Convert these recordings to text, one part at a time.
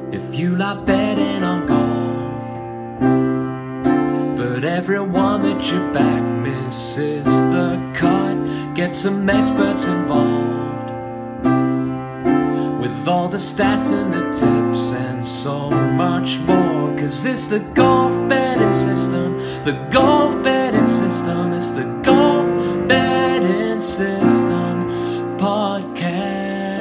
if you like betting on golf. But everyone that you back misses the cut. Get some experts involved with all the stats and the tips and so much more. 'Cause it's the golf betting system, the golf betting system. It's the golf betting system podcast.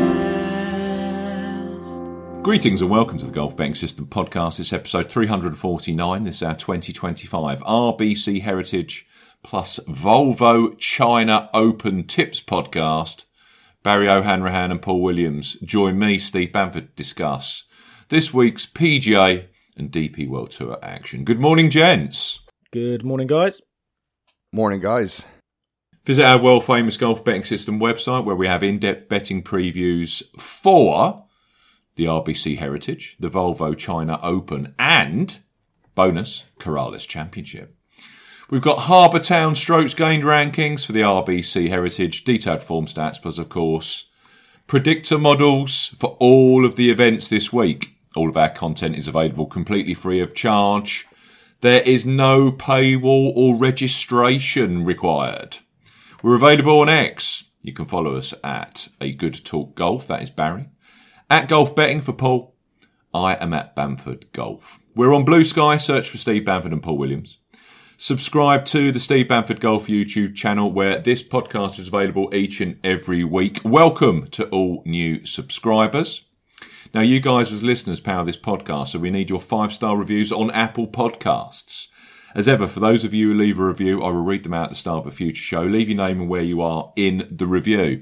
Greetings and welcome to the Golf Betting System podcast. It's episode 349. This is our 2025 RBC Heritage plus Volvo China Open Tips podcast. Barry O'Hanrahan and Paul Williams join me, Steve Bamford, to discuss this week's PGA and DP World Tour action. Good morning, gents. Good morning, guys. Morning, guys. Visit our world-famous Golf Betting System website where we have in-depth betting previews for the RBC Heritage, the Volvo China Open, and bonus Corales Championship. We've got Harbour Town strokes gained rankings for the RBC Heritage, detailed form stats, plus, of course, predictor models for all of the events this week. All of our content is available completely free of charge. There is no paywall or registration required. We're available on X. You can follow us at A Good Talk Golf. That is Barry. At Golf Betting for Paul. I am at Bamford Golf. We're on Blue Sky. Search for Steve Bamford and Paul Williams. Subscribe to the Steve Bamford Golf YouTube channel where this podcast is available each and every week. Welcome to all new subscribers. Now, you guys as listeners power this podcast, so we need your 5-star reviews on Apple Podcasts. As ever, for those of you who leave a review, I will read them out at the start of a future show. Leave your name and where you are in the review.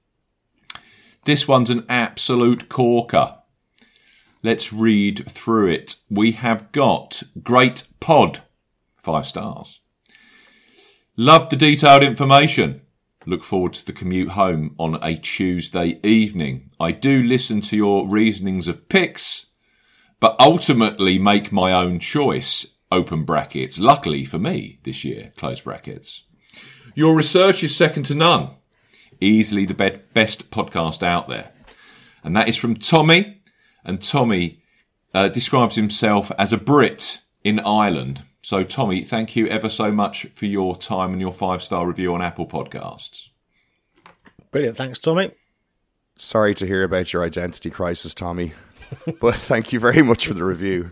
This one's an absolute corker. Let's read through it. We have got Great Pod, 5 stars. Loved the detailed information. Look forward to the commute home on a Tuesday evening. I do listen to your reasonings of picks, but ultimately make my own choice. Open brackets. Luckily for me this year, close brackets. Your research is second to none. Easily the best podcast out there. And that is from Tommy. And Tommy describes himself as a Brit in Ireland. So, Tommy, thank you ever so much for your time and your 5-star review on Apple Podcasts. Brilliant. Thanks, Tommy. Sorry to hear about your identity crisis, Tommy. But thank you very much for the review.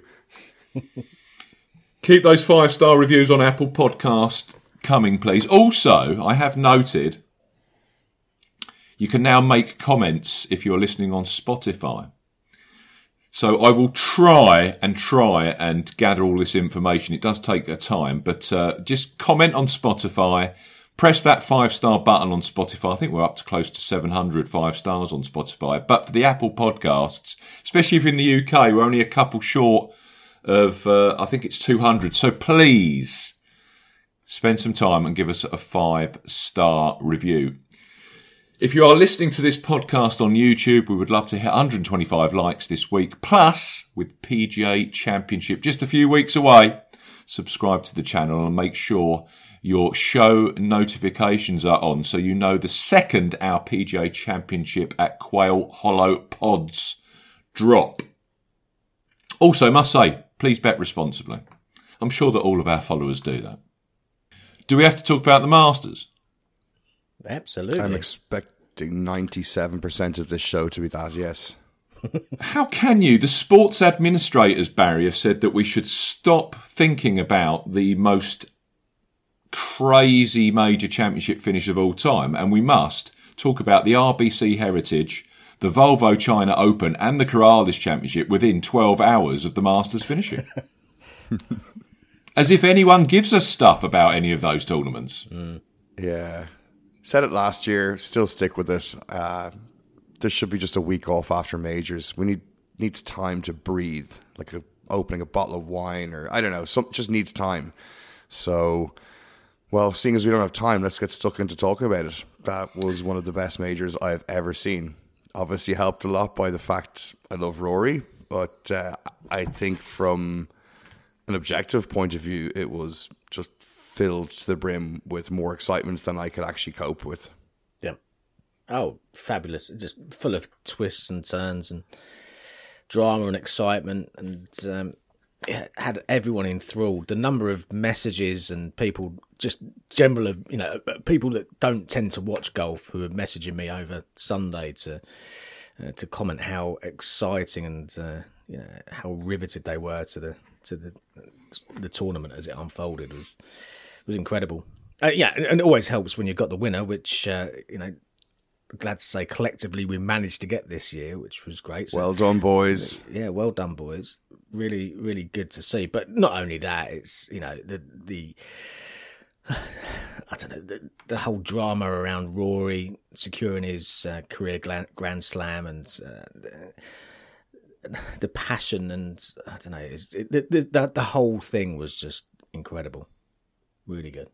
Keep those 5-star reviews on Apple Podcast coming, please. Also, I have noted you can now make comments if you're listening on Spotify. So I will try and gather all this information. It does take a time, but just comment on Spotify. Press that 5-star button on Spotify. I think we're up to close to 700 5 stars on Spotify. But for the Apple Podcasts, especially if you're in the UK, we're only a couple short of, I think it's 200. So please spend some time and give us a 5-star review. If you are listening to this podcast on YouTube, we would love to hit 125 likes this week. Plus, with PGA Championship just a few weeks away, subscribe to the channel and make sure your show notifications are on so you know the second our PGA Championship at Quail Hollow Pods drop. Also, must say, please bet responsibly. I'm sure that all of our followers do that. Do we have to talk about the Masters? Absolutely. I'm expecting 97% of this show to be that, yes. How can you? The sports administrators, Barry, have said that we should stop thinking about the most crazy major championship finish of all time, and we must talk about the RBC Heritage, the Volvo China Open, and the Corales Championship within 12 hours of the Masters finishing. As if anyone gives us stuff about any of those tournaments. Yeah. Said it last year, still stick with it. There should be just a week off after majors. We needs time to breathe, like opening a bottle of wine, or I don't know, just needs time. So, well, seeing as we don't have time, let's get stuck into talking about it. That was one of the best majors I've ever seen. Obviously helped a lot by the fact I love Rory, but I think from an objective point of view, it was just filled to the brim with more excitement than I could actually cope with. Yeah. Oh, fabulous. Just full of twists and turns and drama and excitement, and it had everyone enthralled. The number of messages and people, just general, people that don't tend to watch golf, who are messaging me over Sunday to comment how exciting and how riveted they were to the tournament as it unfolded was incredible. And it always helps when you've got the winner, which glad to say collectively we managed to get this year, which was great. So, well done, boys. Yeah, well done, boys. Really, really good to see. But not only that, it's the I don't know, the whole drama around Rory securing his career Grand Slam, and the passion, and I don't know, the whole thing was just incredible. Really good.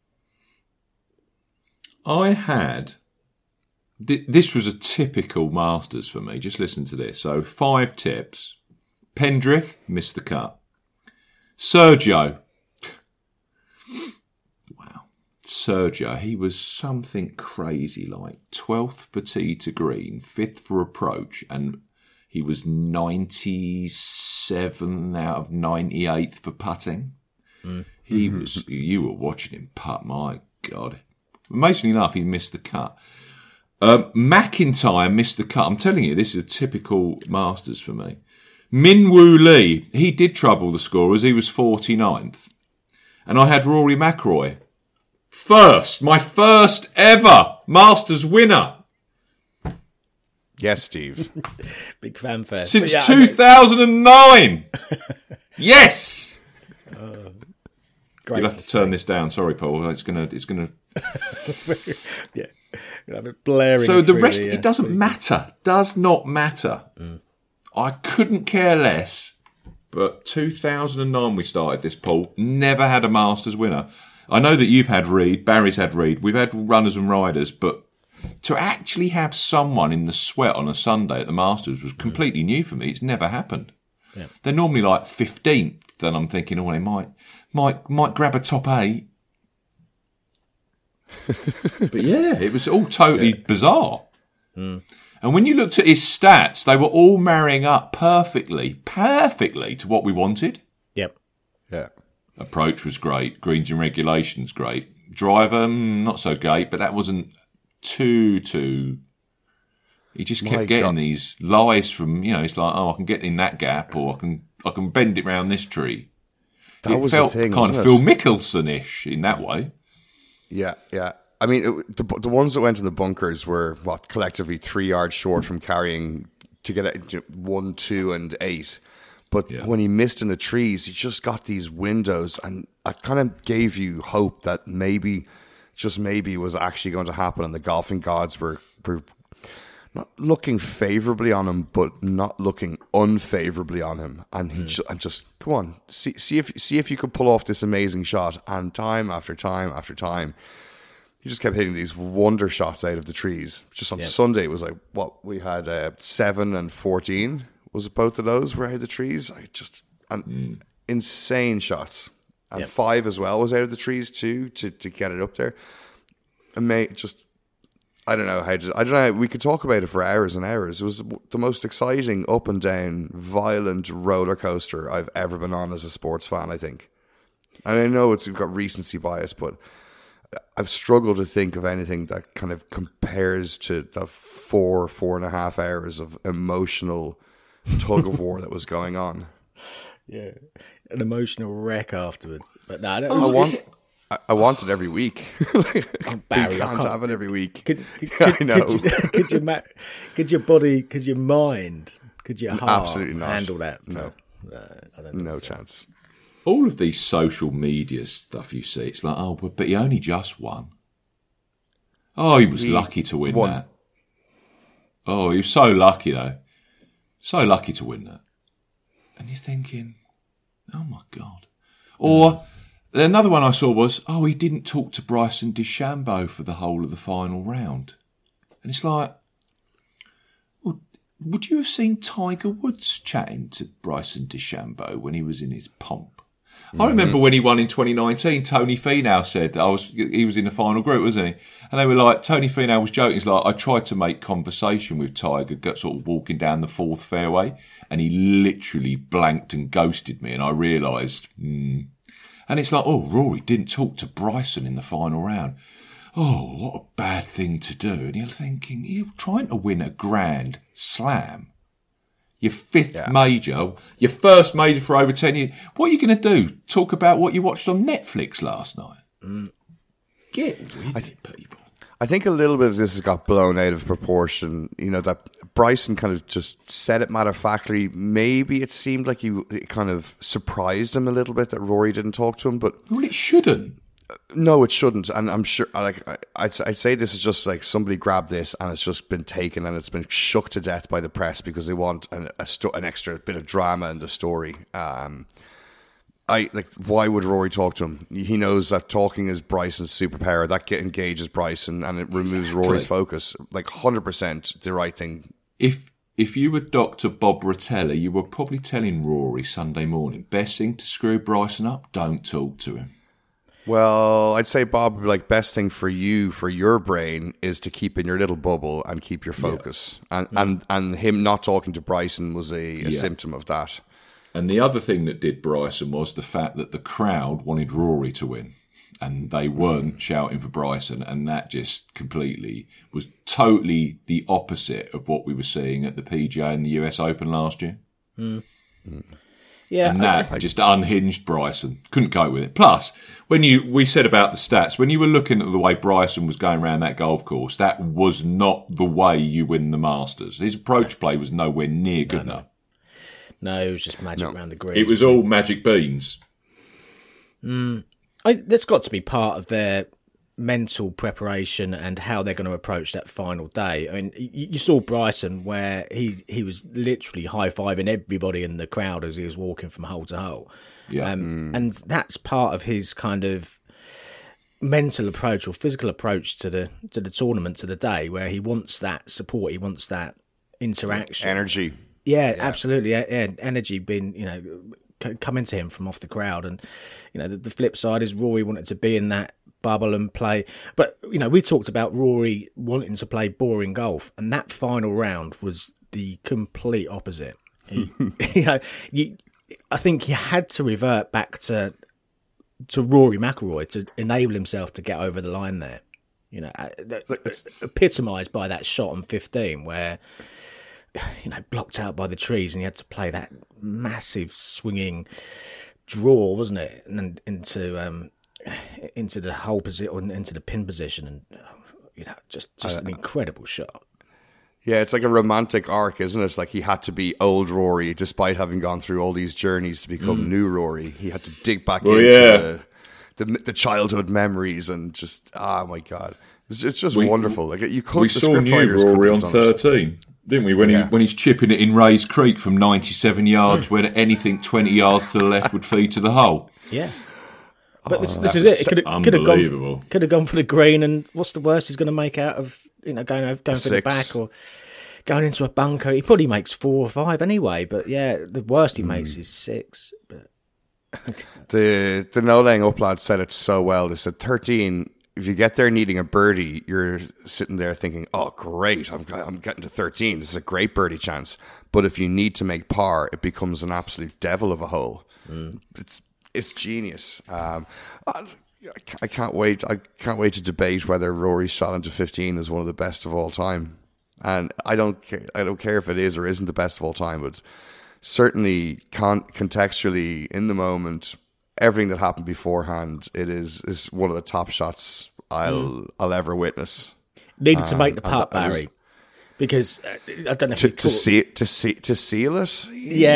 I had... This was a typical Masters for me. Just listen to this. So 5 tips. Pendrith missed the cut. Sergio. Wow. Sergio, he was something crazy, like 12th for tee to green, 5th for approach, and he was 97 out of 98th for putting. He was. You were watching him putt, my God. Amazingly enough, he missed the cut. McIntyre missed the cut. I'm telling you, this is a typical Masters for me. Min Woo Lee, he did trouble the scorers. He was 49th. And I had Rory McIlroy. My first ever Masters winner. Yes, Steve. Big fanfare. Since 2009. Yes. Great. You'll have to turn this down. Sorry, Paul. It's gonna. Yeah. You'll have it blaring. So the rest, it doesn't matter. Does not matter. I couldn't care less. But 2009 we started this, Paul. Never had a Masters winner. I know that you've had Reed, Barry's had Reed. We've had runners and riders, but to actually have someone in the sweat on a Sunday at the Masters was completely new for me. It's never happened. Yeah. They're normally like 15th, and I'm thinking, they might grab a top 8. But yeah, it was all totally bizarre. And when you looked at his stats, they were all marrying up perfectly to what we wanted. Yep. Yeah. Approach was great. Greens and regulations great. Driver, not so great, but that wasn't too. He just kept getting these lies from, it's like, I can get in that gap, or I can bend it round this tree. That was felt the thing, kind of Phil Mickelson-ish in that way. Yeah, yeah. I mean, the ones that went in the bunkers were, collectively 3 yards short from carrying to get 1, 2, and 8. But when he missed in the trees, he just got these windows, and I kind of gave you hope that maybe, just maybe, was actually going to happen, and the golfing gods were not looking favourably on him, but not looking unfavourably on him. And he just come on, see if you could pull off this amazing shot. And time after time after time, he just kept hitting these wonder shots out of the trees. Just on Sunday, it was like, we had 7 and 14. Was it both of those were out of the trees? Insane shots. And 5 as well was out of the trees too, to get it up there. And I don't know. We could talk about it for hours and hours. It was the most exciting up and down, violent roller coaster I've ever been on as a sports fan, I think. And I know we've got recency bias, but I've struggled to think of anything that kind of compares to the 4.5 hours of emotional tug of war that was going on. Yeah, an emotional wreck afterwards. But no, I want it every week. Barry, you can't have it every week. I know. Could your body, could your mind, could your heart absolutely not handle that? No, I don't no think so. chance. All of these social media stuff you see, it's like, but he only just won. Oh, he was lucky to win that. Oh, he was so lucky though. So lucky to win that. And you're thinking, oh my God. Or another one I saw was, he didn't talk to Bryson DeChambeau for the whole of the final round. And it's like, well, would you have seen Tiger Woods chatting to Bryson DeChambeau when he was in his pomp? I remember when he won in 2019, Tony Finau said, he was in the final group, wasn't he? And they were like, Tony Finau was joking. He's like, I tried to make conversation with Tiger, sort of walking down the fourth fairway, and he literally blanked and ghosted me. And I realised, And it's like, oh, Rory didn't talk to Bryson in the final round. Oh, what a bad thing to do. And you're thinking, you're trying to win a Grand Slam. Your fifth major, your first major for over 10 years. What are you going to do? Talk about what you watched on Netflix last night? Get with it, people. I think a little bit of this has got blown out of proportion. You know, that Bryson kind of just said it matter-of-factly. Maybe it seemed like it kind of surprised him a little bit that Rory didn't talk to him. But Well, it shouldn't. No, it shouldn't. And I'm sure, I'd say this is just like somebody grabbed this and it's just been taken and it's been shook to death by the press because they want an extra bit of drama in the story. Why would Rory talk to him? He knows that talking is Bryson's superpower. That engages Bryson and it removes Rory's focus. Like 100% the right thing. If you were Dr. Bob Rotella, you were probably telling Rory Sunday morning, best thing to screw Bryson up, don't talk to him. Well, I'd say, Bob, like, best thing for you, for your brain, is to keep in your little bubble and keep your focus. Yeah. And him not talking to Bryson was a symptom of that. And the other thing that did Bryson was the fact that the crowd wanted Rory to win. And they weren't shouting for Bryson. And that just completely was totally the opposite of what we were seeing at the PGA and the US Open last year. Yeah, and that just unhinged Bryson. Couldn't go with it. Plus, we said about the stats, when you were looking at the way Bryson was going around that golf course, that was not the way you win the Masters. His approach play was nowhere near good enough. No, it was just magic around the green. It was all magic beans. That's got to be part of their mental preparation and how they're going to approach that final day. I mean, you saw Bryson where he was literally high-fiving everybody in the crowd as he was walking from hole to hole. Yeah. And that's part of his kind of mental approach or physical approach to the tournament, to the day, where he wants that support, he wants that interaction. Energy. Yeah, absolutely. Yeah, energy being, coming to him from off the crowd. And, the flip side is Rory wanted to be in that bubble and play. But, we talked about Rory wanting to play boring golf, and that final round was the complete opposite. I think he had to revert back to Rory McIlroy to enable himself to get over the line there. Epitomised by that shot on 15 where, blocked out by the trees, and he had to play that massive swinging draw, wasn't it? And into the hole position, or into the pin position, and just an incredible shot. Yeah, it's like a romantic arc, isn't it? It's like he had to be old Rory, despite having gone through all these journeys to become new Rory. He had to dig back into the childhood memories and just, oh my God. It's just wonderful. Like we saw new Rory on 13, didn't we? When he's chipping it in Rays Creek from 97 yards, where anything 20 yards to the left would feed to the hole. Yeah. But this is it. It could have gone for the green, and what's the worst he's going to make out of going for the back or going into a bunker? He probably makes 4 or 5 anyway. But yeah, the worst he makes is 6. But the No Laying Up lads said it so well. They said 13. If you get there needing a birdie, you're sitting there thinking, "Oh, great! I'm getting to 13. This is a great birdie chance." But if you need to make par, it becomes an absolute devil of a hole. It's genius. I can't wait. I can't wait to debate whether Rory's shot into 15 is one of the best of all time. And I don't care if it is or isn't the best of all time, but certainly contextually in the moment, everything that happened beforehand, it is one of the top shots I'll ever witness. Needed to make the putt, Barry. Because I don't know if to seal it.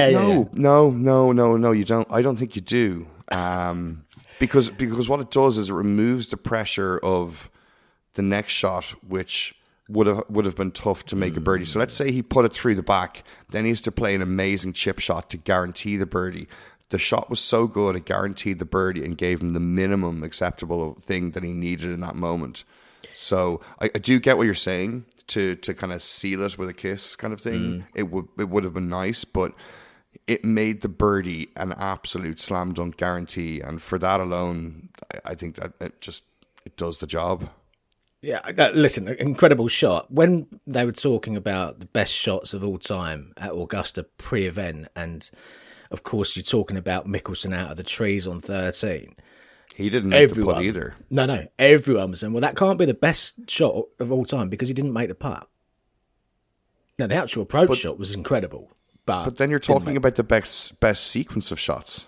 No, you don't. I don't think you do. Because what it does is it removes the pressure of the next shot, which would have been tough to make a birdie. So let's say he put it through the back, then he has to play an amazing chip shot to guarantee the birdie. The shot was so good it guaranteed the birdie and gave him the minimum acceptable thing that he needed in that moment. So I do get what you're saying. To kind of seal it with a kiss kind of thing. It would have been nice, but it made the birdie an absolute slam dunk guarantee. And for that alone, I think that it does the job. Yeah, listen, incredible shot. When they were talking about the best shots of all time at Augusta pre-event, and of course you're talking about Mickelson out of the trees on 13. He didn't make the putt either. No, everyone was saying, well, that can't be the best shot of all time because he didn't make the putt. Now, the actual approach shot was incredible. But then you're talking about the best sequence of shots.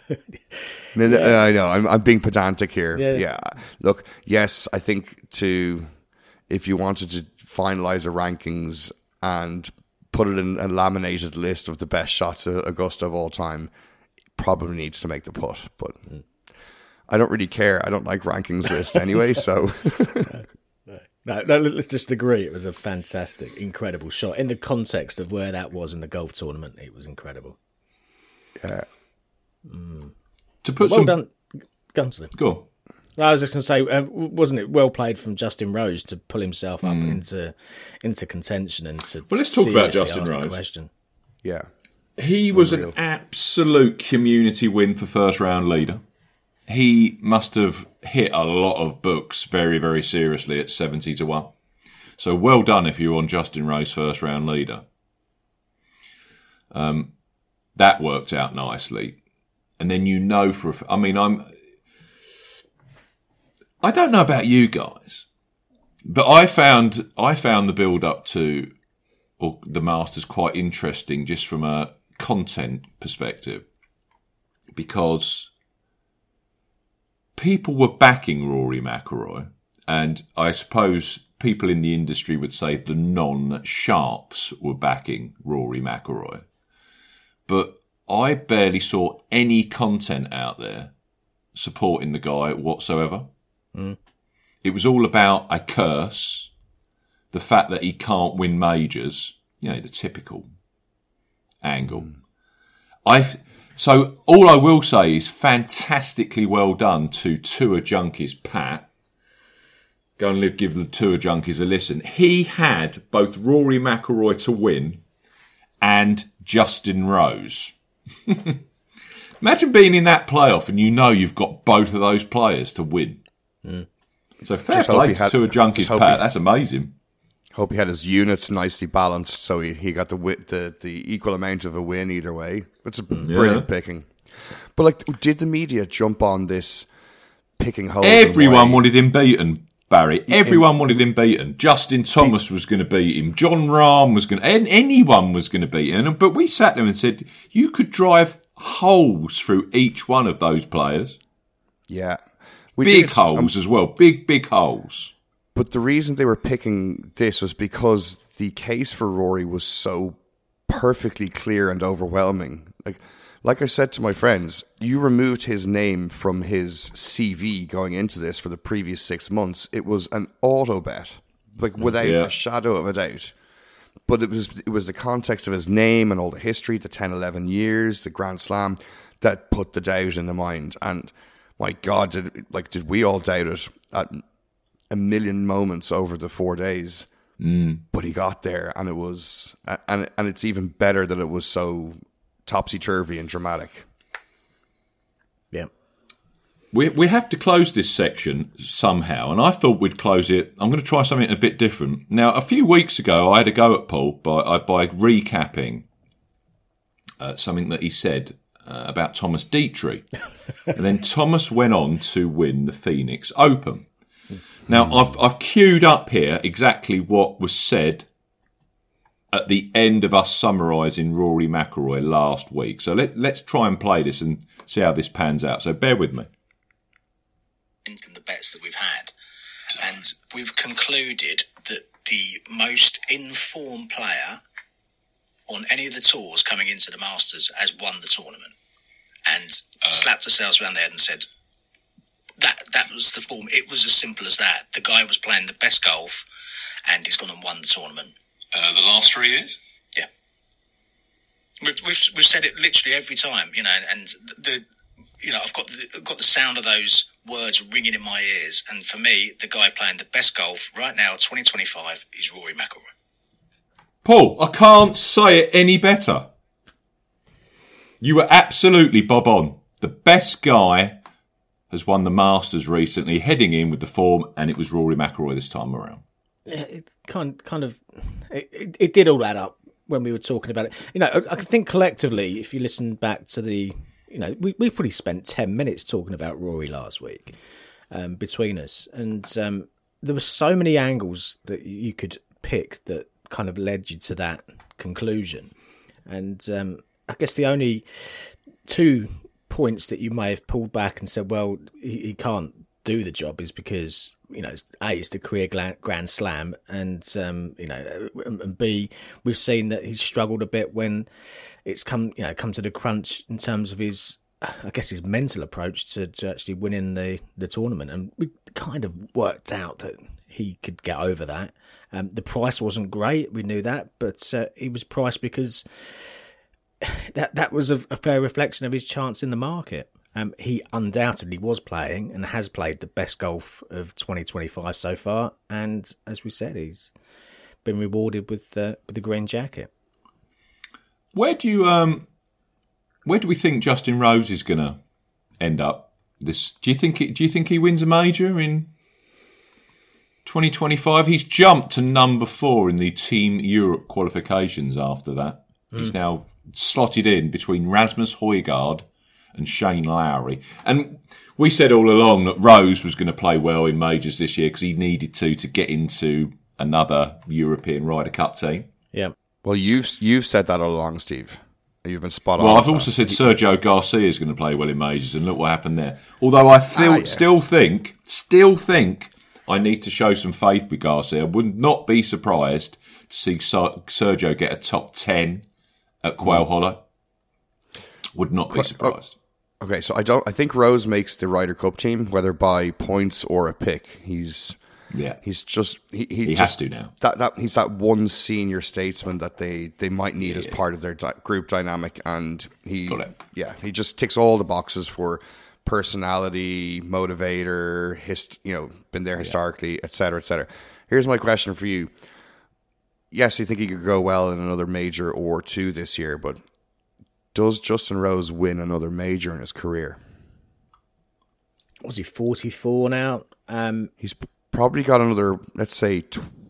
I know, I'm being pedantic here. Yeah. Look, yes, I think if you wanted to finalize the rankings and put it in a laminated list of the best shots at Augusta of all time, probably needs to make the putt. But I don't really care. I don't like rankings list anyway, so... No, let's just agree. It was a fantastic, incredible shot. In the context of where that was in the golf tournament, it was incredible. Yeah. To put well done, Gunston. Go on. I was just going to say, wasn't it well played from Justin Rose to pull himself up into contention and to let's talk about seriously Justin ask the Rose. question. Yeah. He was an absolute community win for first round leader. He must have hit a lot of books very, very seriously at 70-1. So well done if you're on Justin Rose first round leader. That worked out nicely. And then I don't know about you guys, but I found the build up to the Masters quite interesting just from a content perspective, because people were backing Rory McIlroy, and I suppose people in the industry would say the non-sharps were backing Rory McIlroy. But I barely saw any content out there supporting the guy whatsoever. It was all about a curse, the fact that he can't win majors, the typical angle. So all I will say is fantastically well done to Tour Junkies Pat. Go and give the Tour Junkies a listen. He had both Rory McIlroy to win and Justin Rose. Imagine being in that playoff and you've got both of those players to win. So fair play to Tour Junkies Pat. That's amazing. Hope he had his units nicely balanced, so he got the equal amount of a win either way. It's a brilliant picking. But did the media jump on this picking holes? Everyone wanted him beaten, Barry. Everyone wanted him beaten. Justin Thomas was going to beat him. John Rahm was going to... Anyone was going to beat him. But we sat there and said, you could drive holes through each one of those players. Yeah. Big holes as well. Big holes. But the reason they were picking this was because the case for Rory was so perfectly clear and overwhelming. Like I said to my friends, you removed his name from his CV going into this for the previous 6 months. It was an auto bet, without a shadow of a doubt. But it was the context of his name and all the history, the 10, 11 years, the Grand Slam, that put the doubt in the mind. And my God, did we all doubt it at a million moments over the 4 days? But he got there, and it was, and it's even better that it was so topsy-turvy and dramatic. Yeah. We have to close this section somehow, and I thought we'd close it. I'm going to try something a bit different. Now, a few weeks ago, I had a go at Paul by recapping something that he said about Thomas Dietrich. And then Thomas went on to win the Phoenix Open. Now, I've queued up here exactly what was said at the end of us summarising Rory McIlroy last week. So let's try and play this and see how this pans out. So bear with me. And the bets that we've had. And we've concluded that the most informed player on any of the tours coming into the Masters has won the tournament. And slapped ourselves around the head and said, that was the form. It was as simple as that. The guy was playing the best golf, and he's gone and won the tournament. The last 3 years? Yeah. We've said it literally every time, and I've got the sound of those words ringing in my ears. And for me, the guy playing the best golf right now, 2025, is Rory McIlroy. Paul, I can't say it any better. You were absolutely bob on. The best guy has won the Masters recently, heading in with the form, and it was Rory McIlroy this time around. Yeah, it it did all add up when we were talking about it. You know, I think collectively, if you listen back to the, you know, we probably spent 10 minutes talking about Rory last week between us, and there were so many angles that you could pick that kind of led you to that conclusion. And I guess the only 2 points that you may have pulled back and said, well, he can't do the job is because, you know, A, it's the career Grand Slam, and you know, and B, we've seen that he's struggled a bit when it's come to the crunch in terms of his, I guess, his mental approach to actually winning the tournament. And we kind of worked out that he could get over that. The price wasn't great, we knew that, but he was priced because that was a fair reflection of his chance in the market. He undoubtedly was playing and has played the best golf of 2025 so far, and as we said, he's been rewarded with the green jacket. Where do we think Justin Rose is going to end up? Do you think he wins a major in 2025? He's jumped to number 4 in the Team Europe qualifications after that. He's now slotted in between Rasmus Højgaard and Shane Lowry. And we said all along that Rose was going to play well in majors this year because he needed to get into another European Ryder Cup team. Yeah. Well, you've said that all along, Steve. You've been spot on. Well, I've also said Sergio Garcia is going to play well in majors, and look what happened there. Although I still think I need to show some faith with Garcia. I would not be surprised to see Sergio get a top 10 at Quail Hollow. Would not be surprised. Okay, so I think Rose makes the Ryder Cup team, whether by points or a pick. He has to now. That he's that one senior statesman that they might need as part of their group dynamic, and he just ticks all the boxes for personality, motivator, been there historically, etc., etc. Here's my question for you. Yes, you think he could go well in another major or 2 this year, but does Justin Rose win another major in his career? Was he 44 now? He's probably got another, let's say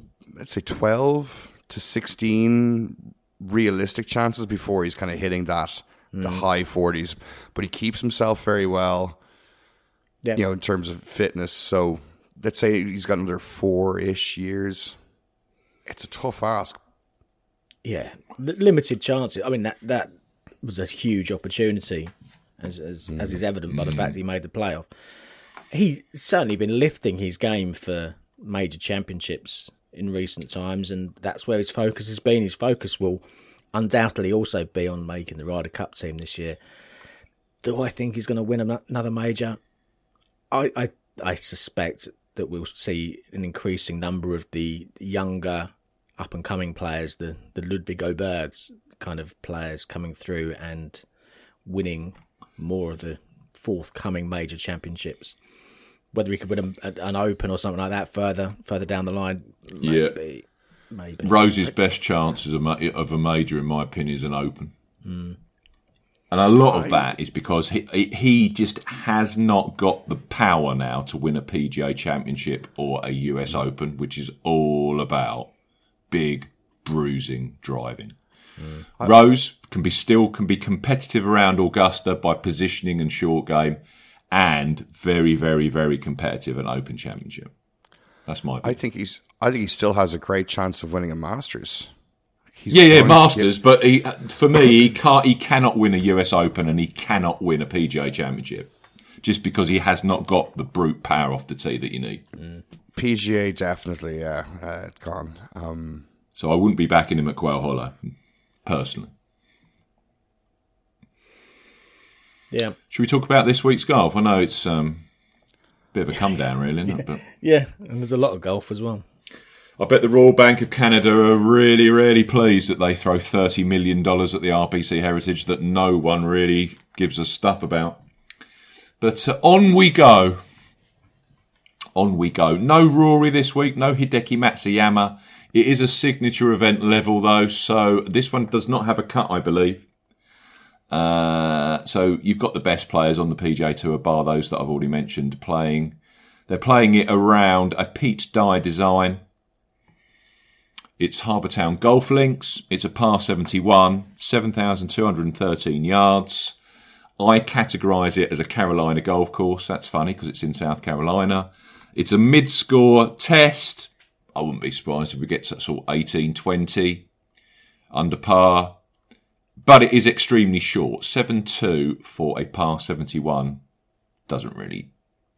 12 to 16 realistic chances before he's kind of hitting that the high 40s. But he keeps himself very well, in terms of fitness. So let's say he's got another 4-ish years. It's a tough ask. Yeah, limited chances. I mean, that was a huge opportunity, as is evident by the fact he made the playoff. He's certainly been lifting his game for major championships in recent times, and that's where his focus has been. His focus will undoubtedly also be on making the Ryder Cup team this year. Do I think he's going to win another major? I suspect that we'll see an increasing number of the younger up-and-coming players, the Ludwig Obergs kind of players coming through and winning more of the forthcoming major championships. Whether he could win an Open or something like that further down the line, maybe. Rose's best chance of a major, in my opinion, is an Open. And a lot of that is because he just has not got the power now to win a PGA Championship or a US Open, which is all about big, bruising driving. Rose can be competitive around Augusta by positioning and short game, and very, very, very competitive at Open Championship. That's my opinion. I think he still has a great chance of winning a Masters. Masters. But for me, he cannot win a US Open and he cannot win a PGA Championship, just because he has not got the brute power off the tee that you need. PGA definitely, gone. So I wouldn't be backing him at Quail Hollow, personally. Yeah. Should we talk about this week's golf? I know it's a bit of a come down, really, isn't it? But yeah, and there's a lot of golf as well. I bet the Royal Bank of Canada are really, really pleased that they throw $30 million at the RBC Heritage that no one really gives a stuff about. But on we go. On we go. No Rory this week, no Hideki Matsuyama. It is a signature event level, though, so this one does not have a cut, I believe. So you've got the best players on the PGA Tour, bar those that I've already mentioned, playing. They're playing it around a Pete Dye design. It's Harbour Town Golf Links. It's a par 71, 7,213 yards. I categorise it as a Carolina golf course. That's funny because it's in South Carolina. It's a mid-score test. I wouldn't be surprised if we get sort of 18, 20 under par. But it is extremely short. 7.2 for a par 71 doesn't really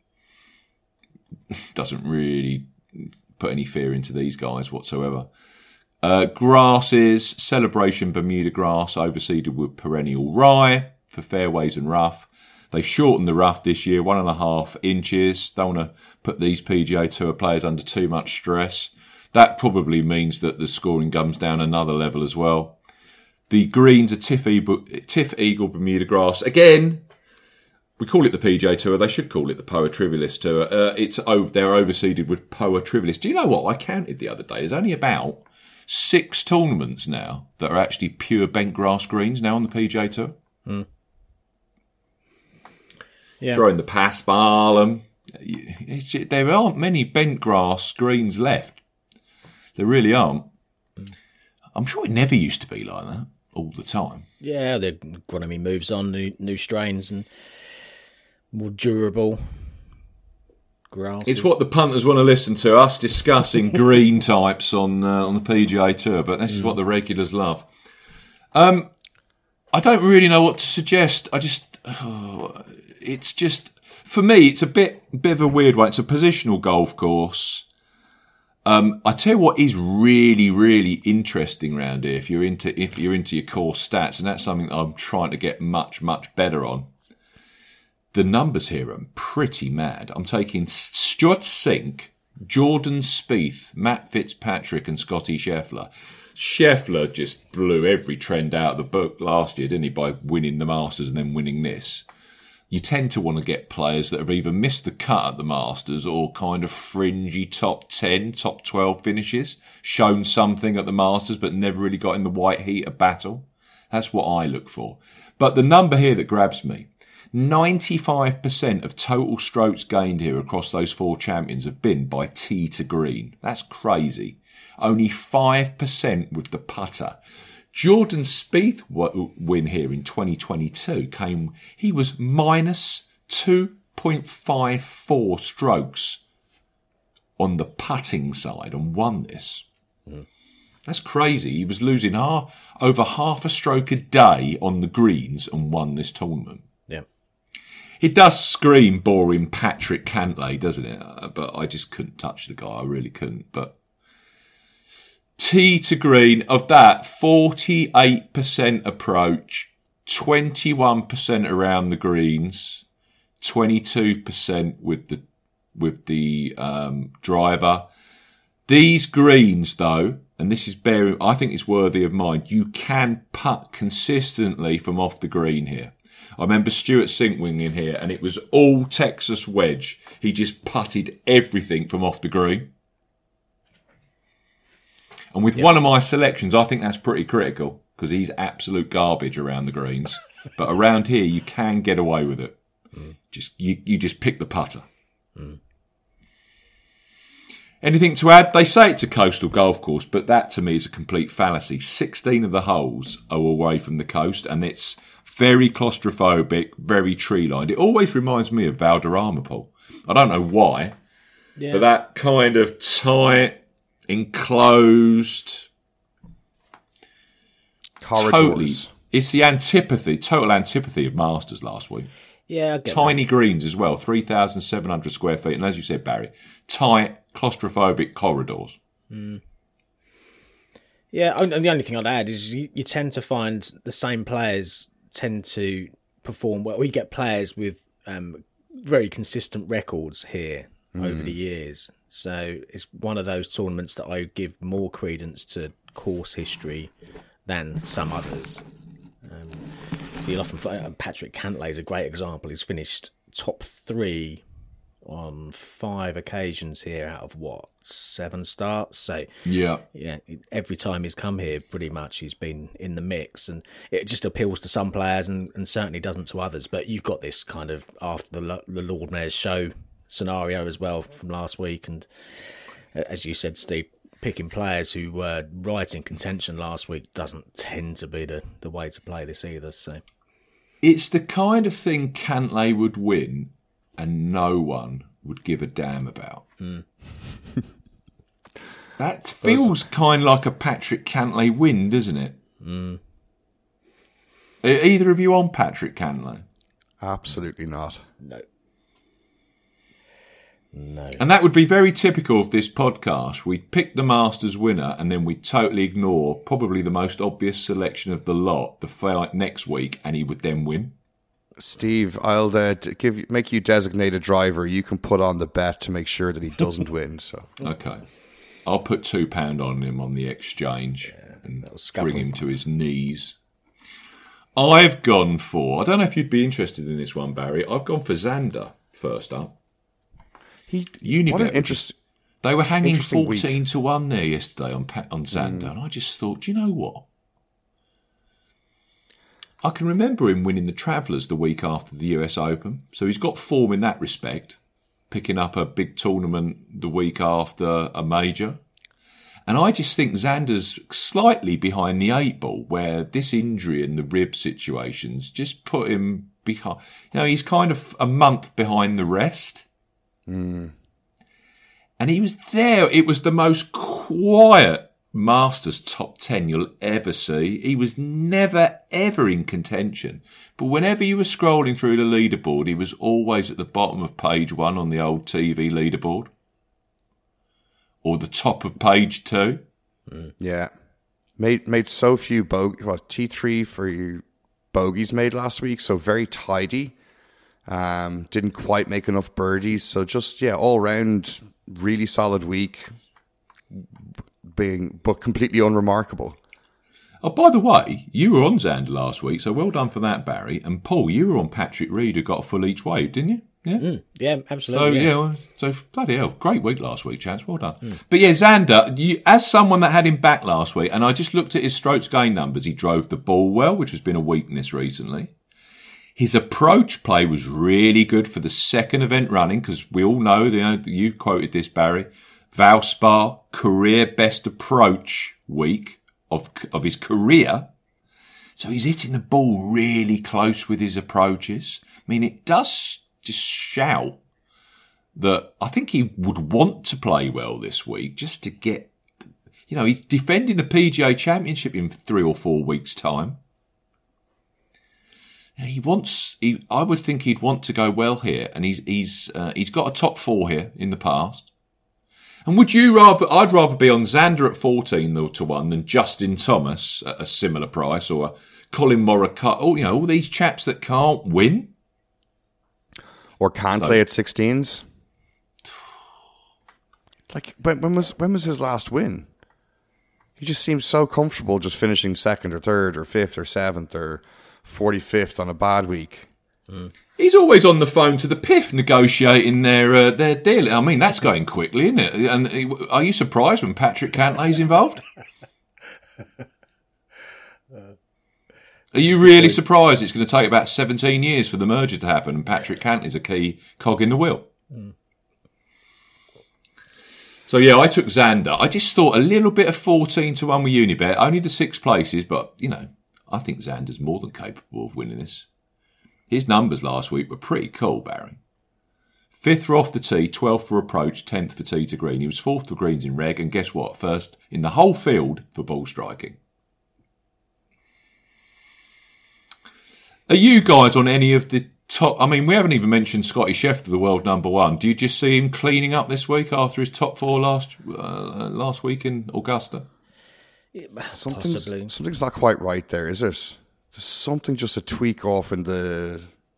put any fear into these guys whatsoever. Grasses, Celebration Bermuda grass overseeded with perennial rye for fairways and rough. They've shortened the rough this year, 1.5 inches. Don't want to put these PGA Tour players under too much stress. That probably means that the scoring comes down another level as well. The greens are Tiff Eagle Bermuda grass. Again, we call it the PGA Tour. They should call it the Poa Trivialis Tour. They're overseeded with Poa Trivialis. Do you know what? I counted the other day. There's only about 6 tournaments now that are actually pure bent grass greens now on the PGA Tour. Yeah. Throw in the Paspalum. There aren't many bent grass greens left. There really aren't. I'm sure it never used to be like that all the time. Yeah, the agronomy moves on, new strains and more durable grass. It's what the punters want to listen to, us discussing green types on the PGA Tour, but this is what the regulars love. I don't really know what to suggest. It's just, for me, it's a bit of a weird one. It's a positional golf course. I tell you what is really, really interesting around here. If you're into your core stats, and that's something I'm trying to get much, much better on. The numbers here are pretty mad. I'm taking Stuart Sink, Jordan Spieth, Matt Fitzpatrick, and Scotty Scheffler. Scheffler just blew every trend out of the book last year, didn't he, by winning the Masters and then winning this. You tend to want to get players that have either missed the cut at the Masters or kind of fringy top 10, top 12 finishes, shown something at the Masters but never really got in the white heat of battle. That's what I look for. But the number here that grabs me, 95% of total strokes gained here across those 4 champions have been by tee to green. That's crazy. Only 5% with the putter. Jordan Spieth win here in 2022 he was minus 2.54 strokes on the putting side and won this. That's crazy. He was losing over half a stroke a day on the greens and won this tournament. Yeah. It does scream boring Patrick Cantlay, doesn't it? But I just couldn't touch the guy. I really couldn't. But tee to green, of that, 48% approach, 21% around the greens, 22% with the driver. These greens, though, and this is I think it's worthy of mind, you can putt consistently from off the green here. I remember Stuart Sinkwing in here, and it was all Texas wedge. He just putted everything from off the green. And with one of my selections, I think that's pretty critical because he's absolute garbage around the greens. But around here, you can get away with it. You just pick the putter. Anything to add? They say it's a coastal golf course, but that to me is a complete fallacy. 16 of the holes are away from the coast, and it's very claustrophobic, very tree-lined. It always reminds me of Valderrama, Paul. I don't know why, but that kind of tight, enclosed corridors. Totally, it's the total antipathy of Masters last week. Yeah, I get tiny greens as well, 3,700 square feet, and as you said, Barry, tight, claustrophobic corridors. Yeah, and the only thing I'd add is you tend to find the same players tend to perform well. We get players with very consistent records here over the years. So it's one of those tournaments that I give more credence to course history than some others. So you'll often find Patrick Cantlay is a great example. He's finished top 3 on 5 occasions here out of 7 starts. So Yeah. every time he's come here, pretty much he's been in the mix, and it just appeals to some players and certainly doesn't to others. But you've got this kind of after the Lord Mayor's show scenario as well from last week, and as you said, Steve, picking players who were right in contention last week doesn't tend to be the way to play this either. So It's the kind of thing Cantlay would win and no one would give a damn about. That feels kind of like a Patrick Cantlay win, doesn't it? Are either of you on Patrick Cantlay? Absolutely not. no. And that would be very typical of this podcast. We'd pick the Masters winner and then we'd totally ignore probably the most obvious selection of the lot, the fight next week, and he would then win. Steve, I'll make you designate a driver. You can put on the bet to make sure that he doesn't win. So Okay. I'll put £2 on him on the exchange and bring him to his knees. I've gone for, I don't know if you'd be interested in this one, Barry. I've gone for Xander first up. Unibet, what an interesting. they were hanging interesting 14 to 1 there yesterday on Xander, and I just thought, do you know what? I can remember him winning the Travellers the week after the US Open, so he's got form in that respect, picking up a big tournament the week after a major. And I just think Xander's slightly behind the 8 ball, where this injury and the rib situations just put him behind. You know, he's kind of a month behind the rest. And he was there. It was the most quiet Masters top 10 you'll ever see. He was never, ever in contention. But whenever you were scrolling through the leaderboard, he was always at the bottom of page 1 on the old TV leaderboard. Or the top of page 2. Yeah, made so few T3 for you bogeys made last week, so very tidy. Didn't quite make enough birdies, so just all round really solid week, but completely unremarkable. Oh, by the way, you were on Xander last week, so well done for that, Barry. And Paul, you were on Patrick Reed, who got a full each way, didn't you? Yeah, Yeah, absolutely. So bloody hell, great week last week, chaps. Well done. But yeah, Xander, as someone that had him back last week, and I just looked at his strokes gain numbers, he drove the ball well, which has been a weakness recently. His approach play was really good for the second event running, because we all know, you quoted this, Barry, Valspar, career best approach week of his career. So he's hitting the ball really close with his approaches. I mean, it does just shout that I think he would want to play well this week just to get, he's defending the PGA Championship in 3 or 4 weeks' time. And I would think he'd want to go well here, and he's got a top 4 here in the past. And I'd rather be on Xander at 14 to 1 than Justin Thomas at a similar price, or Colin Morikawa, all these chaps that can't win. Or Cantlay at 16s. Like, when was his last win? He just seems so comfortable just finishing 2nd or 3rd or 5th or 7th or 45th on a bad week. He's always on the phone to the PIF negotiating their deal. I mean, that's going quickly, isn't it? And are you surprised when Patrick Cantlay's involved? Are you really surprised it's going to take about 17 years for the merger to happen and Patrick Cantlay's a key cog in the wheel? So, yeah, I took Xander. I just thought a little bit of 14 to 1 with Unibet, only the 6 places, but, I think Xander's more than capable of winning this. His numbers last week were pretty cool, Barry. 5th for off the tee, 12th for approach, 10th for tee to green. He was 4th for greens in reg, and guess what? 1st in the whole field for ball striking. Are you guys on any of the top? I mean, we haven't even mentioned Scotty Scheffler, the world number 1. Do you just see him cleaning up this week after his top 4 last week in Augusta? Possibly. Something's not quite right there, is it? There's something just a tweak off in the.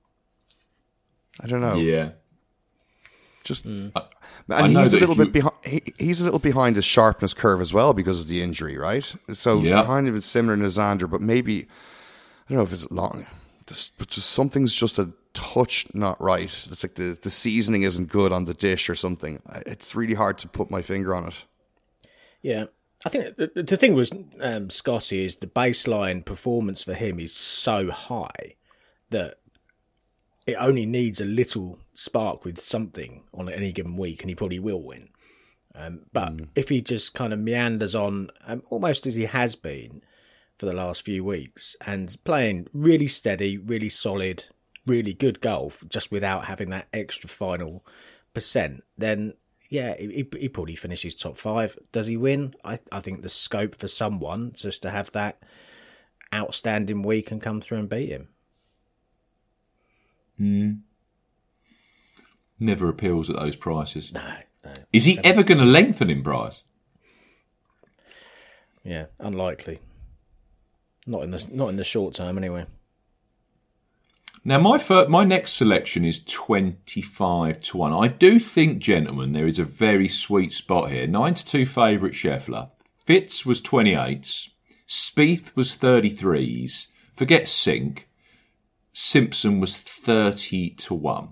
I don't know. Yeah. Just. And he's a little bit behind. He's a little behind his sharpness curve as well because of the injury, right? So kind of similar to Xander, but maybe I don't know if it's long. Just something's just a touch not right. It's like the seasoning isn't good on the dish or something. It's really hard to put my finger on it. Yeah. I think the thing with Scotty is the baseline performance for him is so high that it only needs a little spark with something on any given week, and he probably will win. But if he just kind of meanders on, almost as he has been for the last few weeks, and playing really steady, really solid, really good golf, just without having that extra final percent, then yeah, he probably finishes top 5. Does he win? I think the scope for someone just to have that outstanding week and come through and beat him. Never appeals at those prices. No. Is he ever going to lengthen in price? Yeah, unlikely. Not in the short term, anyway. Now, my next selection is 25 to 1. I do think, gentlemen, there is a very sweet spot here. 9 to 2 favourite Scheffler. Fitz was 28s. Spieth was 33s. Forget Sink. Simpson was 30 to 1.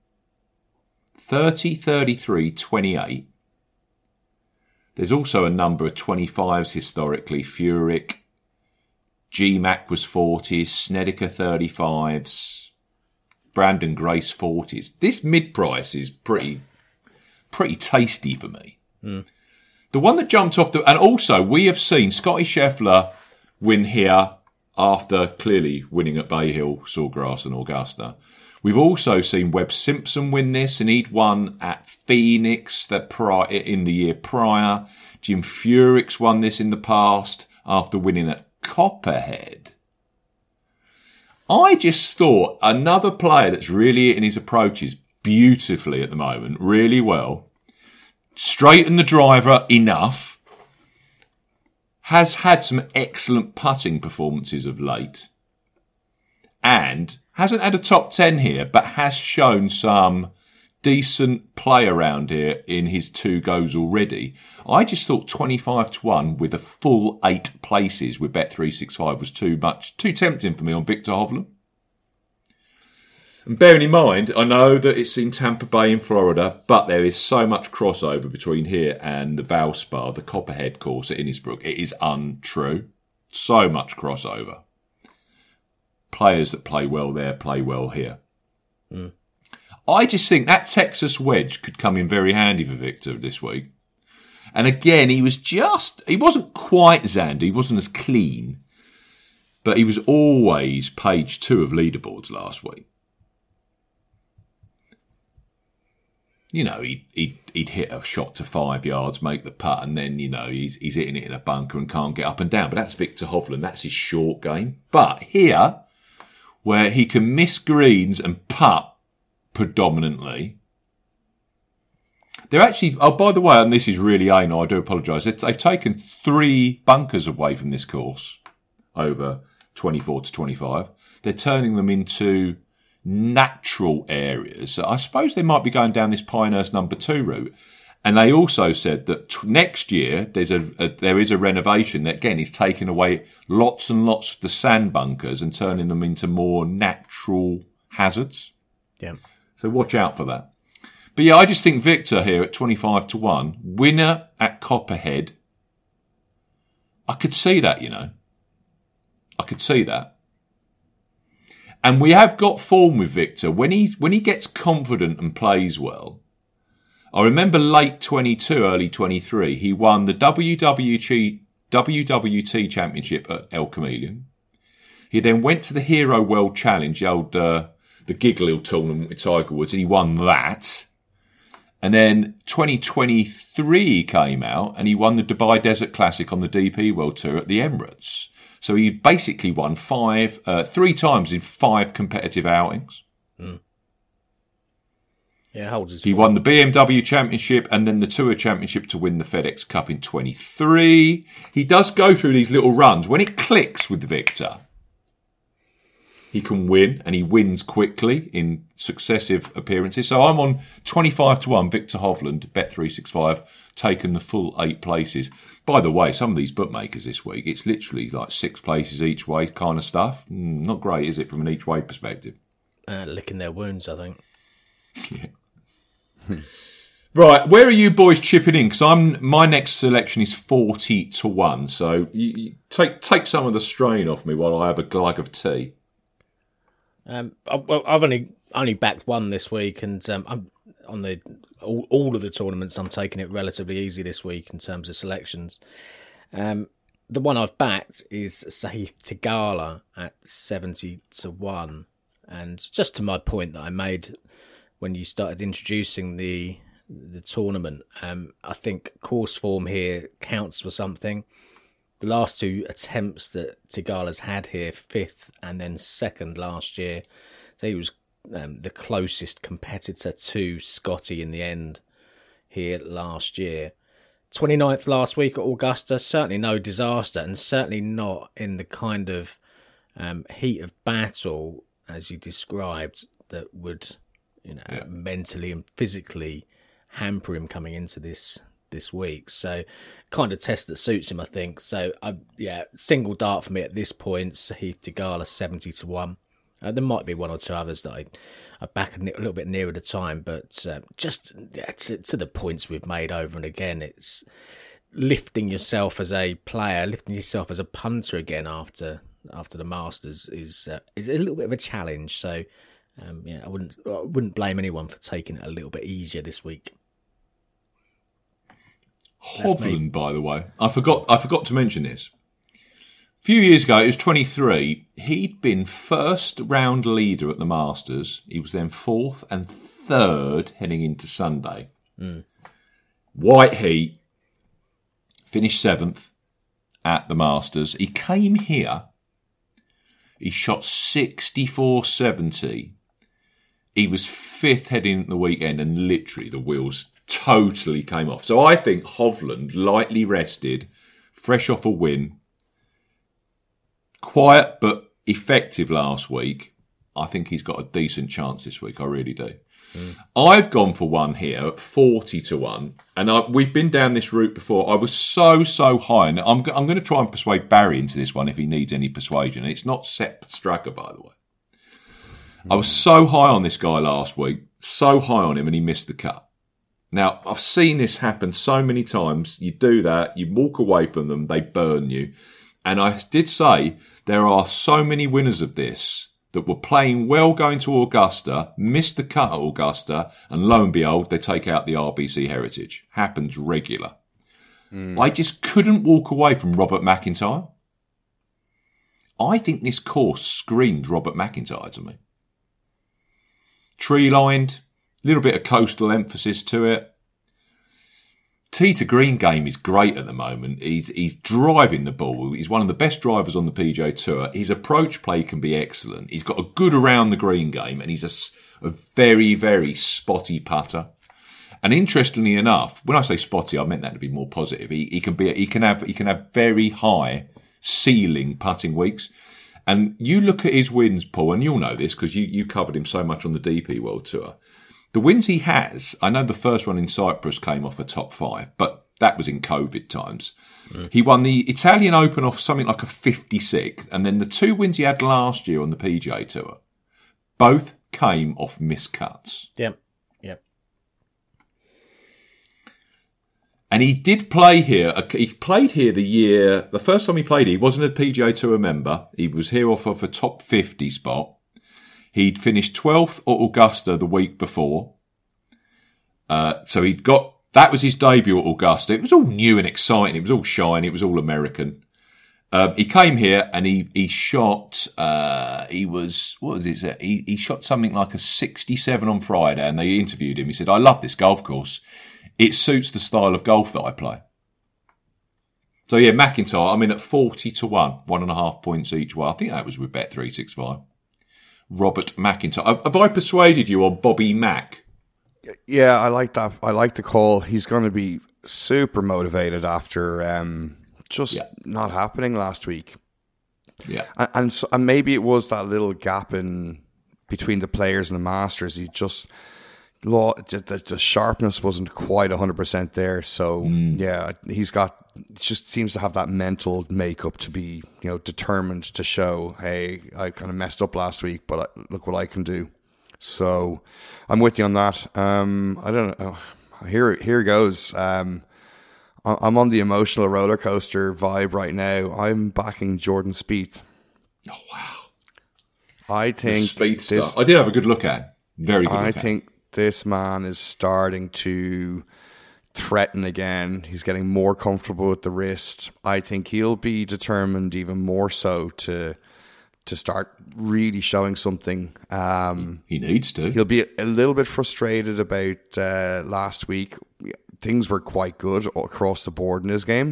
30, 33, 28. There's also a number of 25s historically. Furyk. GMAC was 40s. Snedeker 35s. Brandon Grace 40s. This mid-price is pretty tasty for me. The one that jumped off and also we have seen Scotty Scheffler win here after clearly winning at Bay Hill, Sawgrass and Augusta. We've also seen Webb Simpson win this, and he'd won at Phoenix in the year prior. Jim Furyk's won this in the past after winning at Copperhead. I just thought another player that's really hitting his approaches beautifully at the moment, really well, straighten the driver enough, has had some excellent putting performances of late, and hasn't had a top 10 here, but has shown some decent play around here in his 2 goes already. I just thought 25 to 1 with a full 8 places with Bet365 was too tempting for me on Victor Hovland. And bearing in mind, I know that it's in Tampa Bay in Florida, but there is so much crossover between here and the Valspar, the Copperhead course at Innisbrook. It is untrue. So much crossover. Players that play well there play well here. I just think that Texas wedge could come in very handy for Victor this week. And again, he wasn't quite Xander, he wasn't as clean, but he was always page 2 of leaderboards last week. You know, he'd hit a shot to 5 yards, make the putt, and then, you know, he's hitting it in a bunker and can't get up and down. But that's Victor Hovland. That's his short game. But here, where he can miss greens and putt predominantly, they're actually, oh, by the way, and this is really anal, I do apologise, they've taken 3 bunkers away from this course over 24 to 25. They're turning them into natural areas. So I suppose they might be going down this Pinehurst number 2 route. And they also said that next year there is a renovation that again is taking away lots and lots of the sand bunkers and turning them into more natural hazards. Yeah. So watch out for that. But yeah, I just think Victor here at 25 to 1, winner at Copperhead. I could see that, you know. I could see that. And we have got form with Victor. When he gets confident and plays well, I remember late 22, early 23, he won the WWT Championship at El Chameleon. He then went to the Hero World Challenge, the Giggle tournament with Tiger Woods, and he won that. And then 2023 he came out and he won the Dubai Desert Classic on the DP World Tour at the Emirates. So he basically won 3 times in 5 competitive outings. Yeah, holds his He won the BMW Championship and then the Tour Championship to win the FedEx Cup in 23. He does go through these little runs. When it clicks with Victor, he can win, and he wins quickly in successive appearances. So I'm on 25 to 1, Victor Hovland, Bet365, taken the full 8 places. By the way, some of these bookmakers this week, it's literally like 6 places each way kind of stuff. Not great, is it, from an each way perspective? licking their wounds, I think. Right, where are you boys chipping in? Because my next selection is 40-1. So you take some of the strain off me while I have a glug of tea. I've only backed one this week, and I'm on all of the tournaments. I'm taking it relatively easy this week in terms of selections. The one I've backed is Sahith Theegala at 70-1, and just to my point that I made when you started introducing the tournament, I think course form here counts for something. The last two attempts that Theegala's had here, 5th and then 2nd last year, so he was the closest competitor to Scotty in the end here last year. 29th last week at Augusta, certainly no disaster, and certainly not in the kind of heat of battle as you described that would, mentally and physically hamper him coming into this week. So kind of test that suits him, I think. So single dart for me at this point, Sahith Theegala 70-1. There might be one or two others that I back a little bit nearer the time, but to the points we've made over and again, it's lifting yourself as a player, lifting yourself as a punter again after the Masters is a little bit of a challenge. So I wouldn't blame anyone for taking it a little bit easier this week. Hovland, by the way, I forgot to mention this. A few years ago, he was 23. He'd been first round leader at the Masters. He was then 4th and 3rd heading into Sunday. White heat, finished 7th at the Masters. He came here. He shot 64-70. He was 5th heading into the weekend, and literally the wheels totally came off. So I think Hovland, lightly rested, fresh off a win, quiet but effective last week. I think he's got a decent chance this week. I really do. I've gone for one here at 40-1, and we've been down this route before. I was so high, and I'm going to try and persuade Barry into this one if he needs any persuasion. It's not Sepp Straka, by the way. I was so high on this guy last week, so high on him, and he missed the cut. Now, I've seen this happen so many times. You do that, you walk away from them, they burn you. And I did say there are so many winners of this that were playing well going to Augusta, missed the cut at Augusta, and lo and behold, they take out the RBC Heritage. Happens regular. I just couldn't walk away from Robert McIntyre. I think this course screamed Robert McIntyre to me. Tree-lined, little bit of coastal emphasis to it. Tee to green game is great at the moment. He's driving the ball. He's one of the best drivers on the PGA Tour. His approach play can be excellent. He's got a good around the green game, and he's a very, very spotty putter. And interestingly enough, when I say spotty, I meant that to be more positive. He can have very high ceiling putting weeks. And you look at his wins, Paul, and you'll know this because you covered him so much on the DP World Tour. The wins he has, I know the first one in Cyprus came off a top 5, but that was in COVID times. He won the Italian Open off something like a 56th, and then the 2 wins he had last year on the PGA Tour, both came off miscuts. Yep. And he did play here. He played here the first time he played here, he wasn't a PGA Tour member. He was here off of a top 50 spot. He'd finished 12th at Augusta the week before. So that was his debut at Augusta. It was all new and exciting. It was all shiny. It was all American. He came here and he shot, he shot something like a 67 on Friday, and they interviewed him. He said, I love this golf course. It suits the style of golf that I play. So yeah, McIntyre, I'm in at 40-1, 1.5 points each way. I think that was with Bet365. Robert McIntyre. Have I persuaded you on Bobby Mack? Yeah, I like that. I like the call. He's going to be super motivated after not happening last week. Yeah, and maybe it was that little gap in between the players and the Masters. The sharpness wasn't quite 100% there. So yeah, just seems to have that mental makeup to be, determined to show, hey, I kind of messed up last week, but look what I can do. So I'm with you on that. I don't know. Here goes. I'm on the emotional roller coaster vibe right now. I'm backing Jordan Spieth. Oh, wow. I think Spieth stuff. I did have a good look at. Very good. I think this man is starting to threaten again. He's getting more comfortable with the wrist. I think he'll be determined even more so to start really showing something. He needs to. He'll be a little bit frustrated about last week. Things were quite good across the board in his game.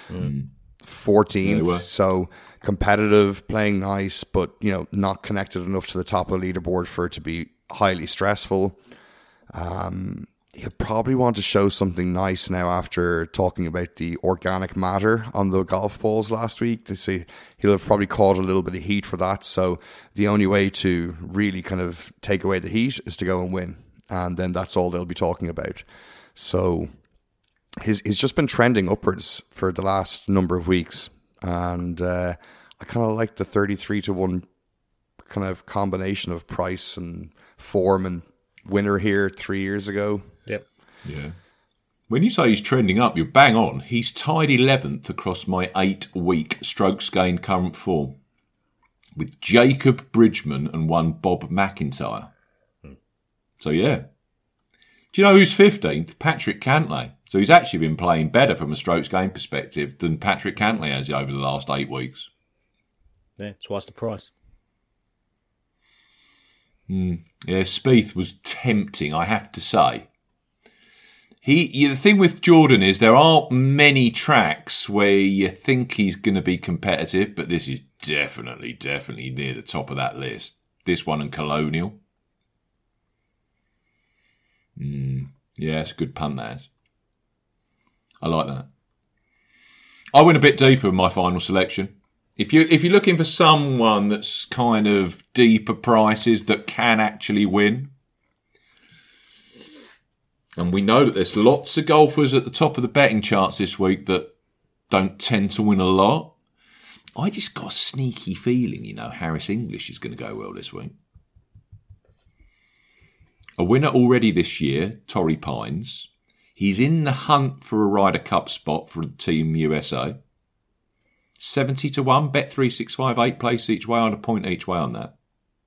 14th, so competitive, playing nice, but not connected enough to the top of the leaderboard for it to be highly stressful. He'll probably want to show something nice now after talking about the organic matter on the golf balls last week. They say he'll have probably caught a little bit of heat for that. So the only way to really kind of take away the heat is to go and win. And then that's all they'll be talking about. So he's just been trending upwards for the last number of weeks. And I kind of like the 33-1 kind of combination of price and form and winner here 3 years ago. Yep. Yeah. When you say he's trending up, you're bang on. He's tied 11th across my 8-week strokes gained current form with Jacob Bridgman and one Bob McIntyre. So, yeah. Do you know who's 15th? Patrick Cantlay. So he's actually been playing better from a strokes gained perspective than Patrick Cantlay has over the last 8 weeks. Yeah, twice the price. Yeah, Spieth was tempting, I have to say. The thing with Jordan is there aren't many tracks where you think he's going to be competitive, but this is definitely near the top of that list. This one and Colonial. Yeah, it's a good punt, that is. I like that. I went a bit deeper in my final selection. If you're looking for someone that's kind of deeper prices that can actually win, and we know that there's lots of golfers at the top of the betting charts this week that don't tend to win a lot. I just got a sneaky feeling, Harris English is going to go well this week. A winner already this year, Torrey Pines. He's in the hunt for a Ryder Cup spot for Team USA. 70-1, Bet365, 8 places each way on a point each way on that.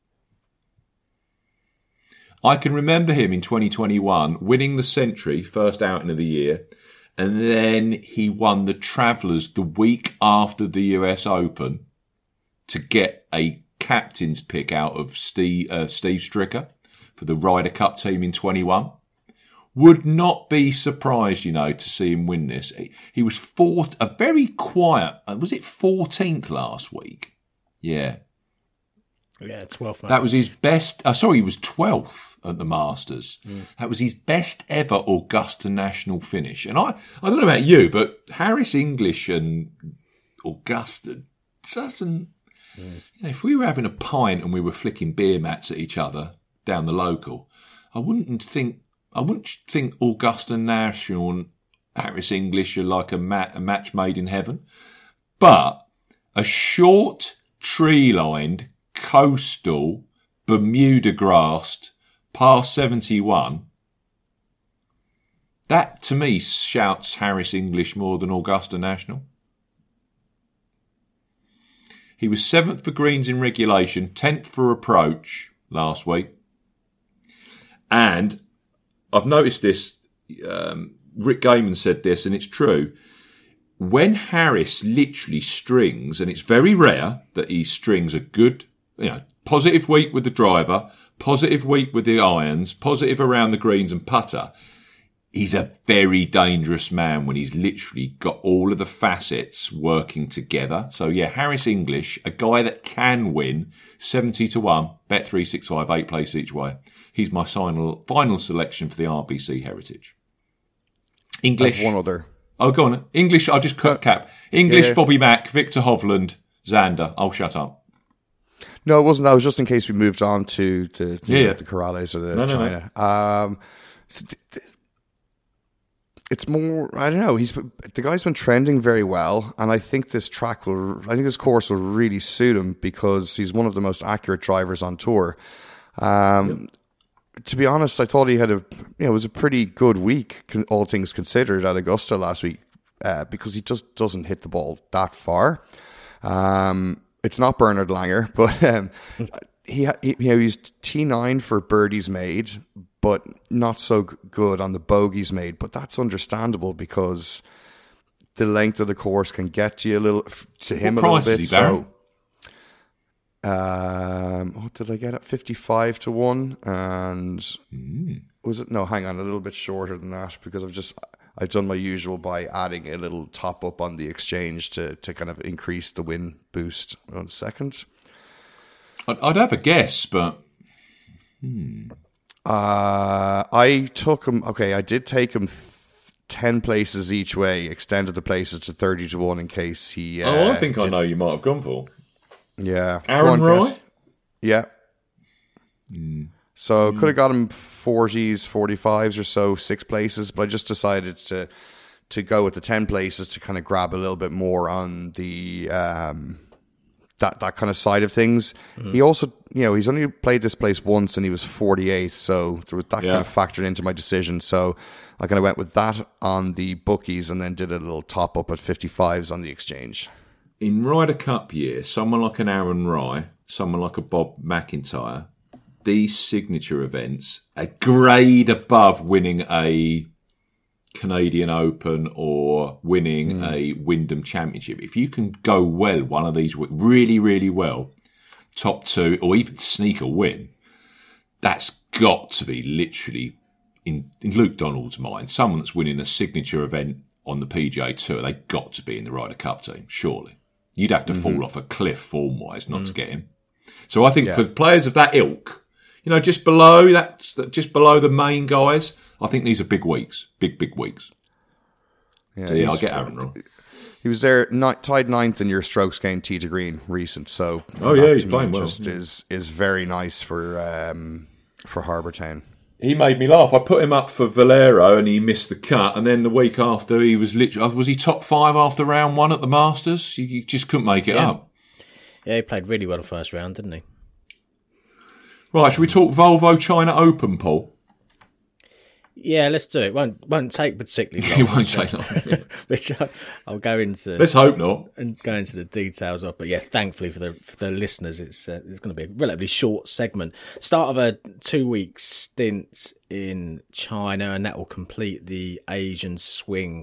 I can remember him in 2021 winning the Century, first outing of the year, and then he won the Travellers the week after the US Open to get a captain's pick out of Steve Stricker for the Ryder Cup team in 21. Would not be surprised, to see him win this. He was a very quiet, was it 14th last week? Yeah. Yeah, 12th. That was his best. He was 12th at the Masters. That was his best ever Augusta National finish. And I don't know about you, but Harris English and Augusta doesn't. If we were having a pint and we were flicking beer mats at each other down the local, I wouldn't think Augusta National and Harris English are like a match made in heaven. But a short, tree-lined, coastal, Bermuda-grassed, par 71, that to me shouts Harris English more than Augusta National. He was 7th for greens in regulation, 10th for approach last week. And I've noticed this, Rick Gaiman said this, and it's true. When Harris literally strings, and it's very rare that he strings a good, positive week with the driver, positive week with the irons, positive around the greens and putter, he's a very dangerous man when he's literally got all of the facets working together. So, yeah, Harris English, a guy that can win, 70-1, Bet365, 8 places each way. He's my final selection for the RBC Heritage. English. One other. Oh, go on. English, I'll just cut cap. English, yeah. Bobby Mack, Victor Hovland, Xander. I'll shut up. No, it wasn't. That was just in case we moved on to the Corrales or the China. No. It's more, I don't know, the guy's been trending very well, and I think this course will really suit him because he's one of the most accurate drivers on tour. to be honest, I thought he had it was a pretty good week, all things considered, at Augusta last week, because he just doesn't hit the ball that far. It's not Bernard Langer, but he used T9 for birdies made, but not so good on the bogeys made. But that's understandable because the length of the course can get to you a little bit. So, what did I get at 55 to 1? And was it? No, hang on, a little bit shorter than that because I've done my usual by adding a little top up on the exchange to kind of increase the win boost. 1 second. I'd have a guess, but I took him. Okay, I did take him 10 places each way. Extended the places to 30 to 1 in case he. I think I know you might have gone for. Yeah, Aaron Rai. Yeah. So could have got him 40s, 45s or so, 6 places, but I just decided to go with the 10 places to kind of grab a little bit more on the that kind of side of things. He also, he's only played this place once and he was 48th, so there was that kind of factored into my decision. So I kind of went with that on the bookies and then did a little top up at 55s on the exchange. In Ryder Cup year, someone like an Aaron Rai, someone like a Bob McIntyre, these signature events, a grade above winning a Canadian Open or winning a Wyndham Championship. If you can go well one of these really, really well, top 2 or even sneak a win, that's got to be literally, in Luke Donald's mind, someone that's winning a signature event on the PGA Tour, they've got to be in the Ryder Cup team, surely. You'd have to fall off a cliff form-wise not to get him. So I think for players of that ilk, just below the main guys, I think these are big weeks, big weeks. Yeah, so I'll get Aaron wrong. He was there, tied 9th in your strokes gained tee to green recent. So he's playing well. Just is very nice for Harbour Town. He made me laugh. I put him up for Valero and he missed the cut. And then the week after, he was he top 5 after round 1 at the Masters? You just couldn't make it up. Yeah, he played really well the first round, didn't he? Right, should we talk Volvo China Open, Paul? Yeah, let's do it. Won't take particularly long. It won't take long. Which I'll go into. Let's hope not. And go into the details of. But yeah, thankfully for the listeners, it's going to be a relatively short segment. Start of a 2-week stint in China, and that will complete the Asian swing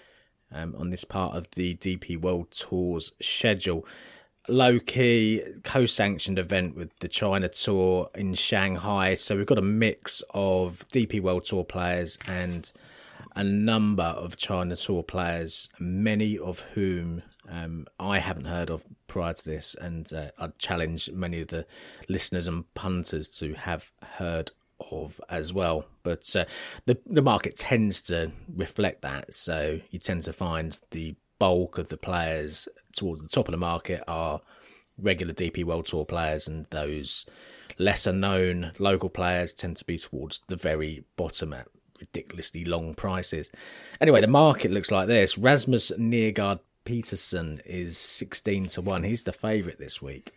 on this part of the DP World Tour's schedule. Low-key, co-sanctioned event with the China Tour in Shanghai. So we've got a mix of DP World Tour players and a number of China Tour players, many of whom I haven't heard of prior to this. And I'd challenge many of the listeners and punters to have heard of as well. But the market tends to reflect that. So you tend to find the bulk of the players towards the top of the market are regular DP World Tour players, and those lesser known local players tend to be towards the very bottom at ridiculously long prices. Anyway, the market looks like this. Rasmus Nergaard Peterson is 16 to 1. He's the favourite this week.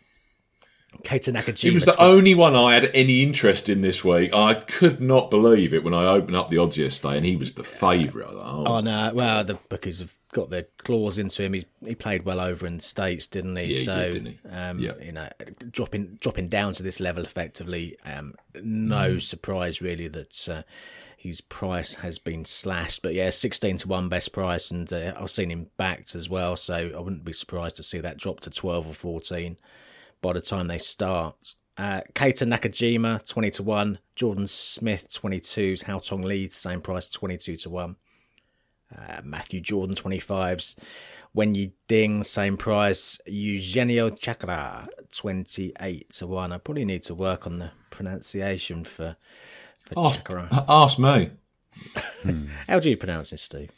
Keita Nakajima. He was the only one I had any interest in this week. I could not believe it when I opened up the odds yesterday, and he was the favourite. Oh no! Well, the bookies have got their claws into him. He played well over in the States, didn't he? Yeah, he did, didn't he? Dropping down to this level effectively. No surprise really that his price has been slashed. But yeah, 16 to 1 best price, and I've seen him backed as well. So I wouldn't be surprised to see that drop to 12 or 14 by the time they start. Keita Nakajima, 20 to 1. Jordan Smith, 22s. Hao Tong Lee, same price, 22 to 1. Matthew Jordan, 25s. When You Ding, same price. Eugenio Chakra, 28 to 1. I probably need to work on the pronunciation for Chakra. Ask me. How do you pronounce this, Steve?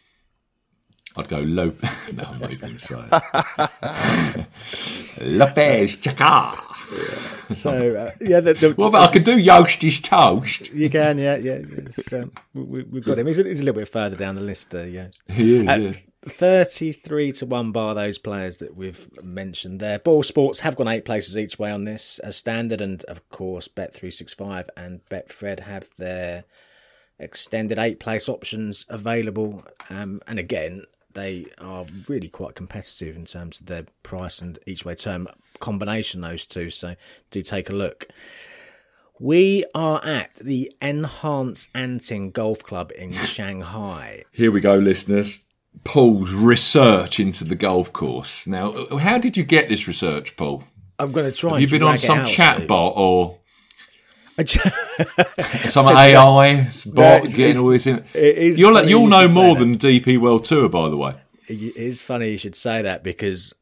I'd go No, I'm not even going to say it. Lopez Chakra. So What about I could do Yosti's toast? you can, yeah. It's, we've got him. He's a little bit further down the list, Yost. He is, 33-1 bar those players that we've mentioned there. Ball Sports have gone 8 places each way on this as standard, and of course Bet365 and Betfred have their extended 8-place options available. And again, they are really quite competitive in terms of their price and each way term combination, those two. So do take a look. We are at the Enhance Anting Golf Club in Shanghai. Here we go, listeners. Paul's research into the golf course. Now, how did you get this research, Paul? I'm going to try. Have you been on drag it some out, chatbot or Steve. some AI bot it's- getting all this in? it is You'll funny know you should say more that. than DP World Tour, by the way. It is funny you should say that because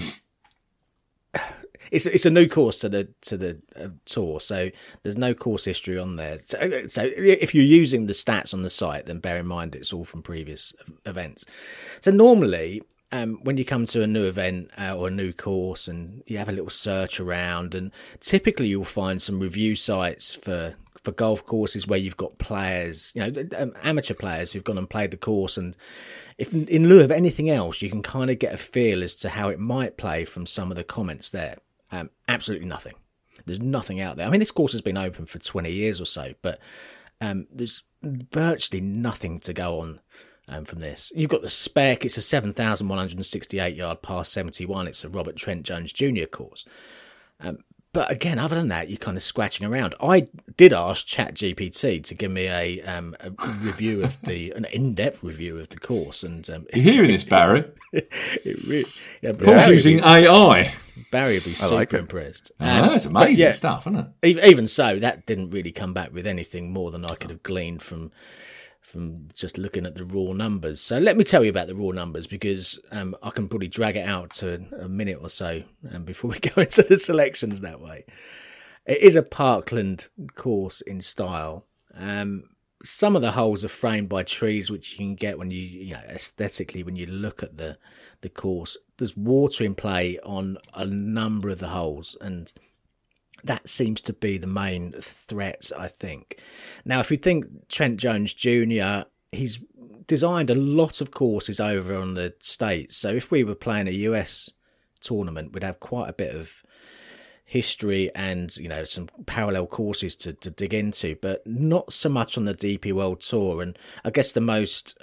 it's a new course to the tour, so there's no course history on there. So if you're using the stats on the site, then bear in mind it's all from previous events. So normally, when you come to a new event or a new course, and you have a little search around, and typically you'll find some review sites for golf courses where you've got players, amateur players who've gone and played the course, and if in lieu of anything else, you can kind of get a feel as to how it might play from some of the comments there. Absolutely nothing. There's nothing out there. I mean, this course has been open for 20 years or so, but there's virtually nothing to go on from this. You've got the spec. It's a 7,168 yard par 71. It's a Robert Trent Jones Jr. course. But again, other than that, you're kind of scratching around. I did ask ChatGPT to give me a review of an in-depth review of the course, and You hearing this, Barry? Paul's Paul's using AI. Barry would be super like it. impressed. It's amazing but stuff, isn't it? Even so, that didn't really come back with anything more than I could have gleaned from just looking at the raw numbers. So let me tell you about the raw numbers, because I can probably drag it out to a minute or so before we go into the selections that way. It is a Parkland course in style. Some of the holes are framed by trees, which you can get when you aesthetically, when you look at the course. There's water in play on a number of the holes, and that seems to be the main threat, I think. Now, if you think Trent Jones Jr., he's designed a lot of courses over on the States. So if we were playing a US tournament, we'd have quite a bit of history and some parallel courses to dig into, but not so much on the DP World Tour. And I guess the most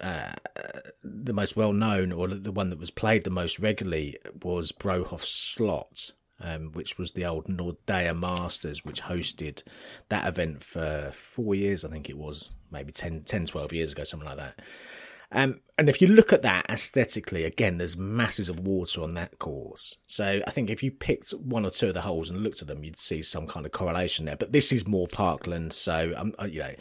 well known, or the one that was played the most regularly, was Brohof Slot, which was the old Nordea Masters, which hosted that event for 4 years, I think it was, maybe 10, 12 years ago, something like that. And if you look at that aesthetically, again, there's masses of water on that course. So I think if you picked one or two of the holes and looked at them, you'd see some kind of correlation there. But this is more Parkland, so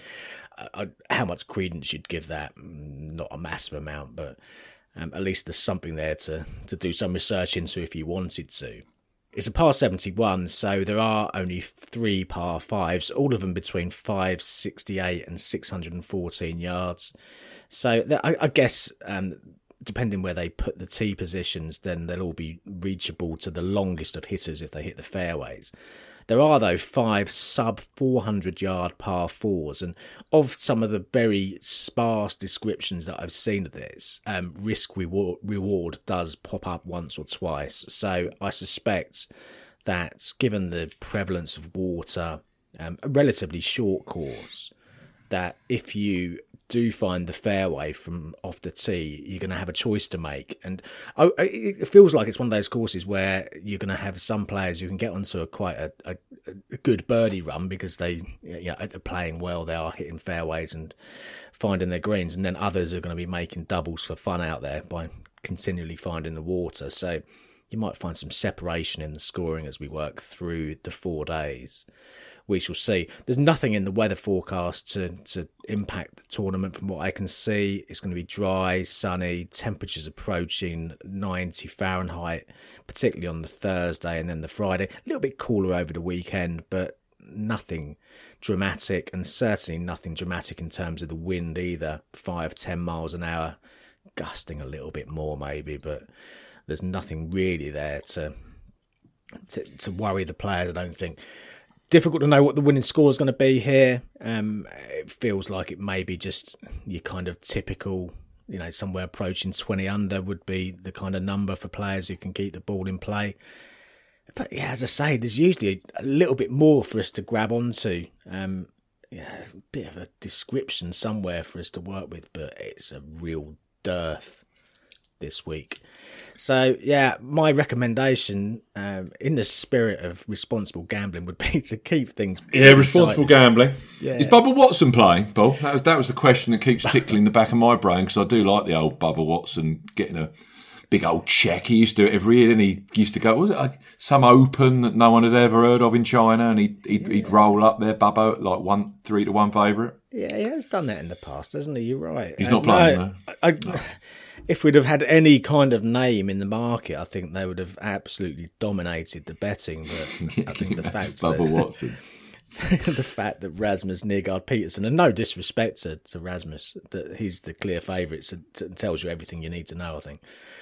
how much credence you'd give that? Not a massive amount, but at least there's something there to do some research into if you wanted to. It's a par 71, so there are only 3 par 5s, all of them between 568 and 614 yards. So I guess, depending where they put the tee positions, then they'll all be reachable to the longest of hitters if they hit the fairways. There are, though, 5 sub-400-yard par 4s, and of some of the very sparse descriptions that I've seen of this, risk-reward does pop up once or twice. So I suspect that, given the prevalence of water, a relatively short course, that if you do find the fairway from off the tee, you're going to have a choice to make. And it feels like it's one of those courses where you're going to have some players who can get onto quite a good birdie run because they're playing well, they are hitting fairways and finding their greens, and then others are going to be making doubles for fun out there by continually finding the water. So you might find some separation in the scoring as we work through the 4 days. We shall see. There's nothing in the weather forecast to impact the tournament from what I can see. It's going to be dry, sunny, temperatures approaching 90 Fahrenheit, particularly on the Thursday and then the Friday. A little bit cooler over the weekend, but nothing dramatic, and certainly nothing dramatic in terms of the wind either. 5-10 miles an hour, gusting a little bit more maybe, but there's nothing really there to to worry the players, I don't think. Difficult to know what the winning score is going to be here. It feels like it may be just your kind of typical, somewhere approaching 20 under would be the kind of number for players who can keep the ball in play. But yeah, as I say, there's usually a little bit more for us to grab onto. There's a bit of a description somewhere for us to work with, but it's a real dearth this week. So, yeah, my recommendation, in the spirit of responsible gambling, would be to keep things... Yeah, responsible gambling. Yeah. Is Bubba Watson playing, Paul? That was the question that keeps tickling the back of my brain, because I do like the old Bubba Watson getting a big old check. He used to do it every year, and he used to go, was it like some open that no one had ever heard of in China, and he'd roll up there, Bubba, like 3-1 favourite? Yeah, he has done that in the past, hasn't he? You're right. He's not playing, no. If we'd have had any kind of name in the market, I think they would have absolutely dominated the betting. But I think the fact Bubba Watson. the fact that Rasmus Nygaard Peterson, and no disrespect to Rasmus, that he's the clear favourite, so tells you everything you need to know, I think.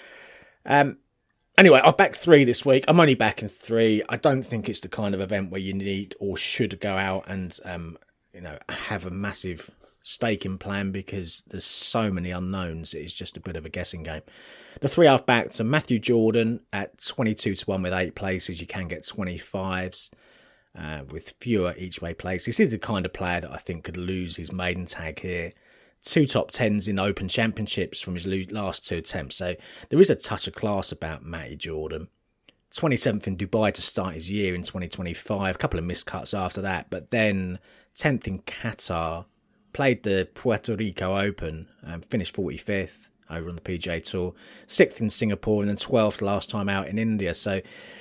Anyway, I've backed 3 this week. I'm only backing 3. I don't think it's the kind of event where you need or should go out and have a massive staking plan, because there's so many unknowns. It's just a bit of a guessing game. The 3 I've backed are Matthew Jordan at 22-1 with 8 places. You can get 25s with fewer each way places. He's the kind of player that I think could lose his maiden tag here. 2 top 10s in Open Championships from his last 2 attempts. So there is a touch of class about Matty Jordan. 27th in Dubai to start his year in 2025. A couple of miscuts after that. But then 10th in Qatar. Played the Puerto Rico Open, finished 45th over on the PGA Tour, 6th in Singapore, and then 12th last time out in India. So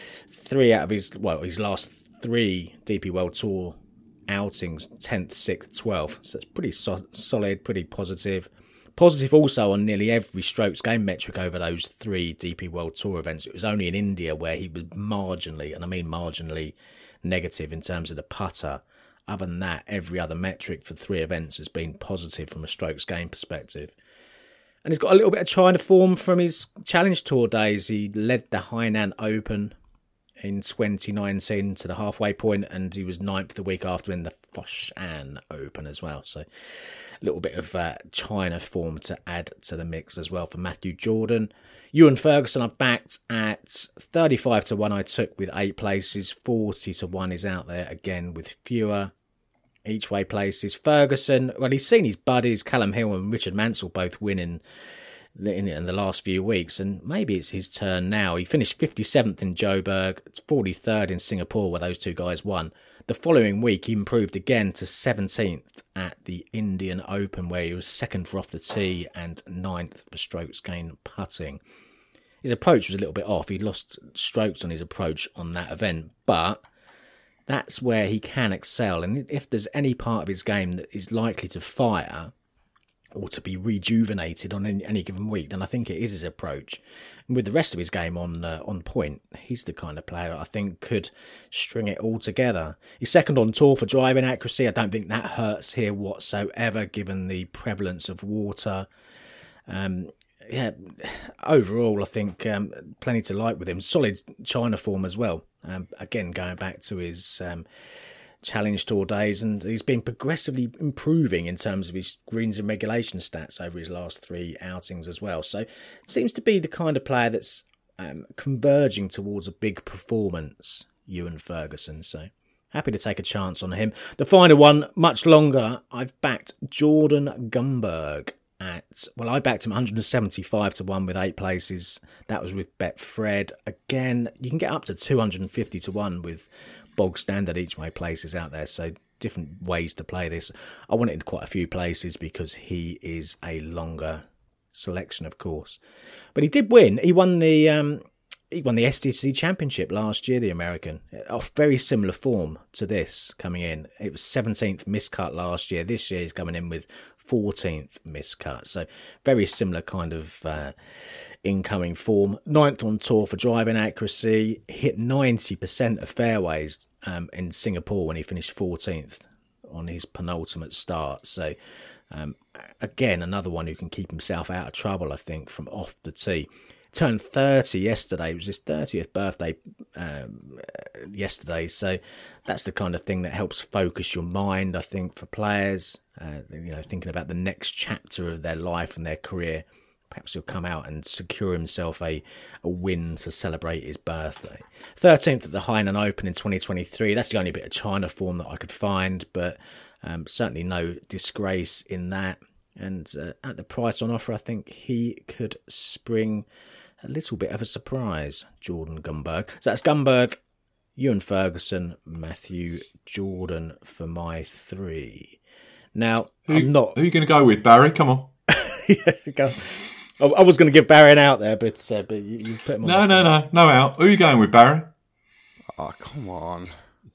3 out of his last 3 DP World Tour outings, 10th, 6th, 12th. So it's pretty solid, pretty positive. Positive also on nearly every strokes gain metric over those 3 DP World Tour events. It was only in India where he was marginally, and I mean marginally, negative in terms of the putter. Other than that, every other metric for 3 events has been positive from a strokes gain perspective. And he's got a little bit of China form from his Challenge Tour days. He led the Hainan Open in 2019 to the halfway point, and he was 9th the week after in the Foshan Open as well. So a little bit of China form to add to the mix as well for Matthew Jordan. Ewan Ferguson I've backed at 35-1 I took with 8 places. 40-1 is out there again with fewer each way places. Ferguson, well, he's seen his buddies Callum Hill and Richard Mansell both win in the last few weeks, and maybe it's his turn now. He finished 57th in Joburg, 43rd in Singapore where those 2 guys won. The following week he improved again to 17th at the Indian Open, where he was 2nd for off the tee and 9th for strokes gain putting. His approach was a little bit off. He lost strokes on his approach on that event, but that's where he can excel. And if there's any part of his game that is likely to fire or to be rejuvenated on any given week, then I think it is his approach. And with the rest of his game on point, he's the kind of player I think could string it all together. He's 2nd on tour for driving accuracy. I don't think that hurts here whatsoever, given the prevalence of water. Overall, I think plenty to like with him. Solid China form as well. Again, going back to his Challenge Tour days, and he's been progressively improving in terms of his greens and regulation stats over his last 3 outings as well. So seems to be the kind of player that's converging towards a big performance, Ewan Ferguson. So happy to take a chance on him. The final one, much longer, I've backed Jordan Gumberg. I backed him 175-1 with 8 places. That was with Betfred. Again, you can get up to 250-1 with bog standard each way places out there. So different ways to play this. I want it in quite a few places because he is a longer selection, of course. But he did win. He won the STC Championship last year, the American, off very similar form to this coming in. It was 17th miscut last year. This year he's coming in with 14th miscut. So very similar kind of incoming form. 9th on tour for driving accuracy. Hit 90% of fairways in Singapore when he finished 14th on his penultimate start. So again, another one who can keep himself out of trouble, I think, from off the tee. turned 30 yesterday. It was his 30th birthday yesterday. So that's the kind of thing that helps focus your mind, I think, for players. Thinking about the next chapter of their life and their career. Perhaps he'll come out and secure himself a win to celebrate his birthday. 13th at the Hainan Open in 2023. That's the only bit of China form that I could find, but certainly no disgrace in that. And at the price on offer, I think he could spring a little bit of a surprise, Jordan Gumberg. So that's Gumberg, Ewan Ferguson, Matthew Jordan for my 3. Now, Who are you going to go with, Barry? Come on. Go. I was going to give Barry an out there, but you put him on. No out. Who are you going with, Barry? Oh, come on.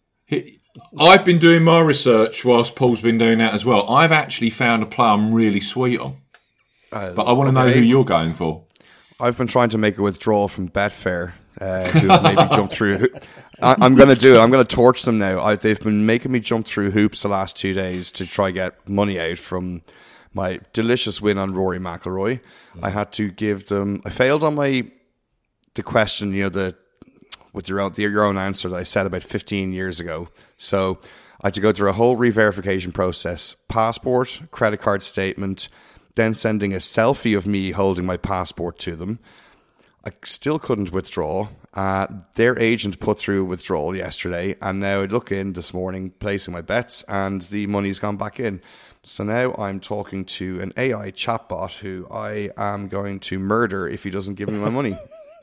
I've been doing my research whilst Paul's been doing that as well. I've actually found a player I'm really sweet on. But I want to know who you're going for. I've been trying to make a withdrawal from Betfair, who maybe jumped through. I'm going to do it. I'm going to torch them now. They've been making me jump through hoops the last 2 days to try get money out from my delicious win on Rory McIlroy. I had to give them. I failed on the question. With your own answer that I said about 15 years ago. So I had to go through a whole re-verification process: passport, credit card statement, then sending a selfie of me holding my passport to them. I still couldn't withdraw. Their agent put through withdrawal yesterday, and now I look in this morning, placing my bets, and the money's gone back in. So now I'm talking to an AI chatbot who I am going to murder if he doesn't give me my money.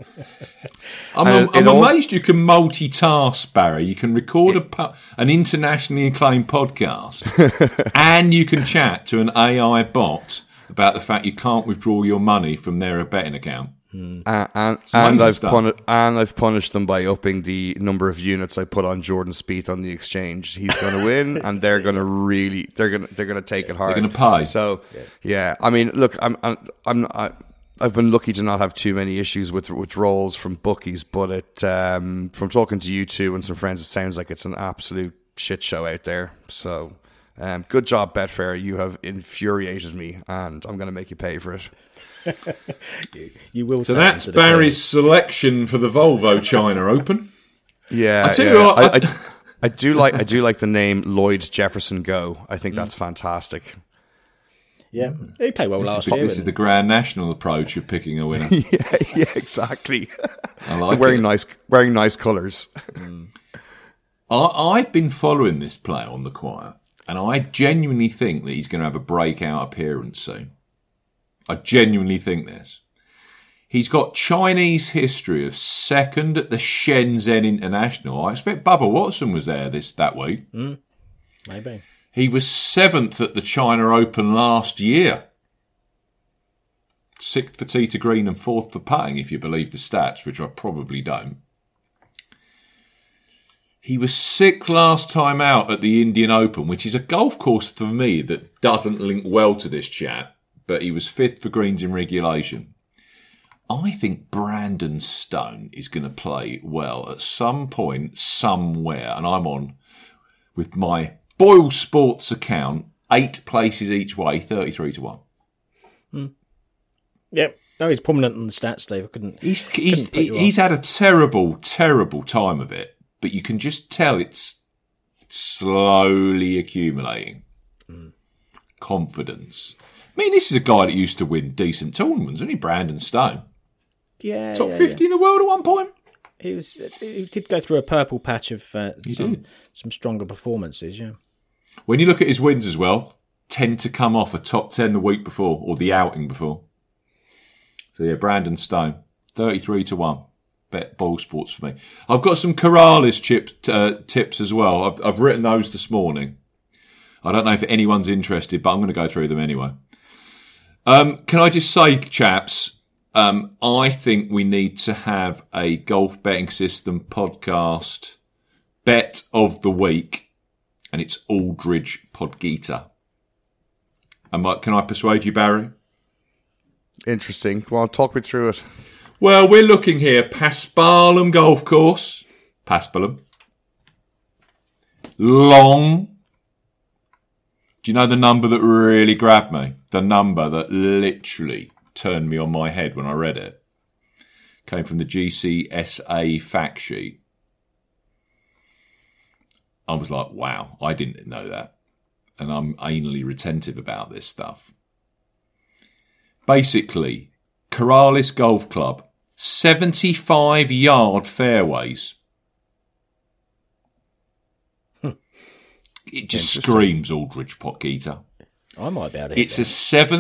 I'm amazed you can multitask, Barry. You can record an internationally acclaimed podcast and you can chat to an AI bot about the fact you can't withdraw your money from their betting account. And I've punished them by upping the number of units I put on Jordan Spieth on the exchange. He's going to win, and they're going to take it hard. They're going to pay. So yeah, I mean, look, I've been lucky to not have too many issues with withdrawals from bookies, but from talking to you two and some friends, it sounds like it's an absolute shit show out there. So good job, Betfair. You have infuriated me, and I'm going to make you pay for it. You will. So that's Barry's selection for the Volvo China Open. Yeah, I tell you what, I do like the name Lloyd Jefferson Go. I think that's fantastic. Yeah, he played well last year. This is the Grand National approach of picking a winner. yeah, exactly. I like wearing nice colours. I've been following this player on the quiet, and I genuinely think that he's going to have a breakout appearance soon. I genuinely think this. He's got Chinese history of second at the Shenzhen International. I expect Bubba Watson was there that week. Maybe. He was 7th at the China Open last year. 6th for tee to green and 4th for putting, if you believe the stats, which I probably don't. He was 6th last time out at the Indian Open, which is a golf course for me that doesn't link well to this chat, but he was 5th for greens in regulation. I think Brandon Stone is going to play well at some point, somewhere, and I'm on with my Boyle Sports account, 8 places each way, 33-1. Yeah, no, he's prominent on the stats, Dave. I couldn't. He's had a terrible, terrible time of it, but you can just tell it's slowly accumulating. Confidence. I mean, this is a guy that used to win decent tournaments, isn't he? Brandon Stone. Yeah, top 50 in the world at one point. He did go through a purple patch of some stronger performances. Yeah. When you look at his wins as well, tend to come off a top 10 the week before or the outing before. So yeah, Brandon Stone, 33-1. Bet Boyle Sports for me. I've got some Corrales tips as well. I've written those this morning. I don't know if anyone's interested, but I'm going to go through them anyway. Can I just say, chaps, I think we need to have a golf betting system podcast bet of the week, and it's Aldridge Podgita. Can I persuade you, Barry? Interesting. Well, talk me through it. Well, we're looking here. Paspalum Golf Course. Paspalum. Long. Do you know the number that really grabbed me? The number that literally turned me on my head when I read it. Came from the GCSA fact sheet. I was like, wow, I didn't know that. And I'm anally retentive about this stuff. Basically, Corrales Golf Club, 75-yard fairways. It just screams Aldridge Potgieter. I might be able to. It's a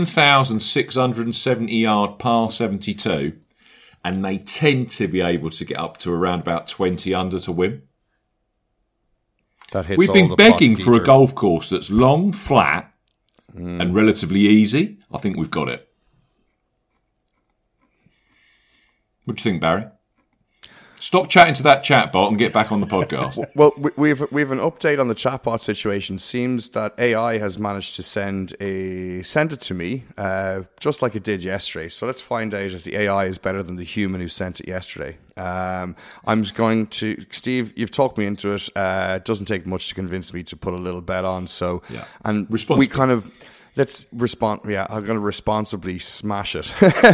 7,670-yard par 72, and they tend to be able to get up to around about 20 under to win. That hits We've all been the begging Potgieter. for a golf course that's long, flat, and relatively easy. I think we've got it. What do you think, Barry? Stop chatting to that chatbot and get back on the podcast. Well, we've an update on the chatbot situation. Seems that AI has managed to send it to me, just like it did yesterday. So let's find out if the AI is better than the human who sent it yesterday. I'm going to, Steve, you've talked me into it. It doesn't take much to convince me to put a little bet on. So, Yeah. and Responsibly. we kind of. Let's respond. Yeah, I'm going to responsibly smash it.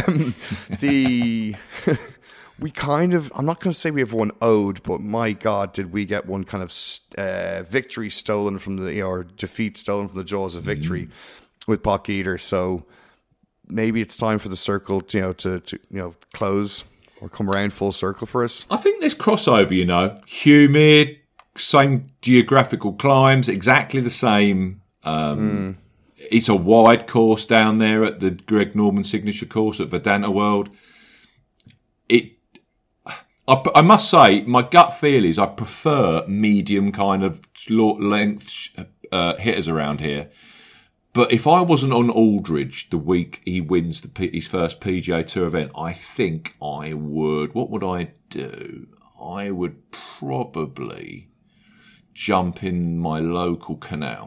We kind of, I'm not going to say we have one owed, but my God, did we get one kind of victory stolen from or defeat stolen from the jaws of victory with Potgieter. So maybe it's time for the circle, to close or come around full circle for us. I think there's crossover, humid, same geographical climes, exactly the same. It's a wide course down there at the Greg Norman signature course at Vedanta World. I must say, my gut feel is I prefer medium kind of length hitters around here. But if I wasn't on Aldridge the week he wins his first PGA Tour event, I think I would. What would I do? I would probably jump in my local canal.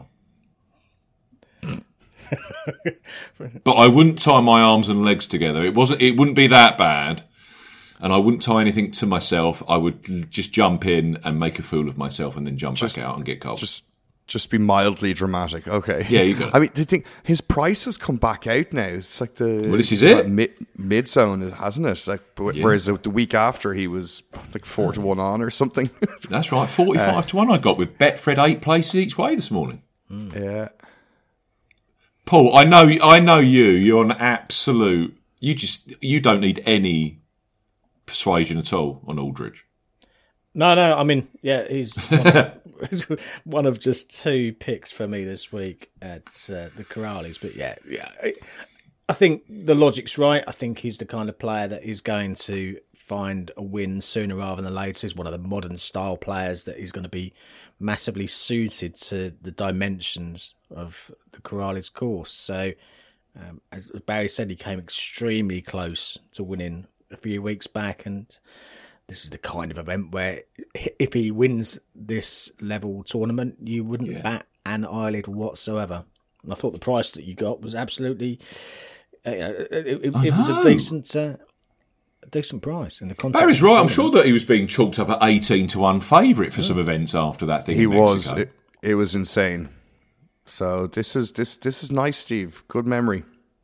But I wouldn't tie my arms and legs together. It wouldn't be that bad. And I wouldn't tie anything to myself. I would just jump in and make a fool of myself and then jump back out and get cold. Just be mildly dramatic. Okay. Yeah, you got it. I mean, do you think his price has come back out now? It's like this is it. Mid zone, hasn't it? Like, whereas the week after he was like 4-1 on or something. That's right. 45-1 I got with Betfred 8 places each way this morning. Yeah. Paul, I know you. You're an absolute. You don't need any persuasion at all on Aldridge. No. I mean, yeah, he's one of just two picks for me this week at the Corrales. But yeah, I think the logic's right. I think he's the kind of player that is going to find a win sooner rather than later. He's one of the modern style players that is going to be massively suited to the dimensions of the Corrales course. So, as Barry said, he came extremely close to winning a few weeks back, and this is the kind of event where if he wins this level tournament, you wouldn't bat an eyelid whatsoever. And I thought the price that you got was absolutely it was a decent price in the context. Barry's right. I'm sure that he was being chalked up at 18-1 favourite for some events after that thing. He in was. Mexico. It was insane. So this is nice, Steve. Good memory.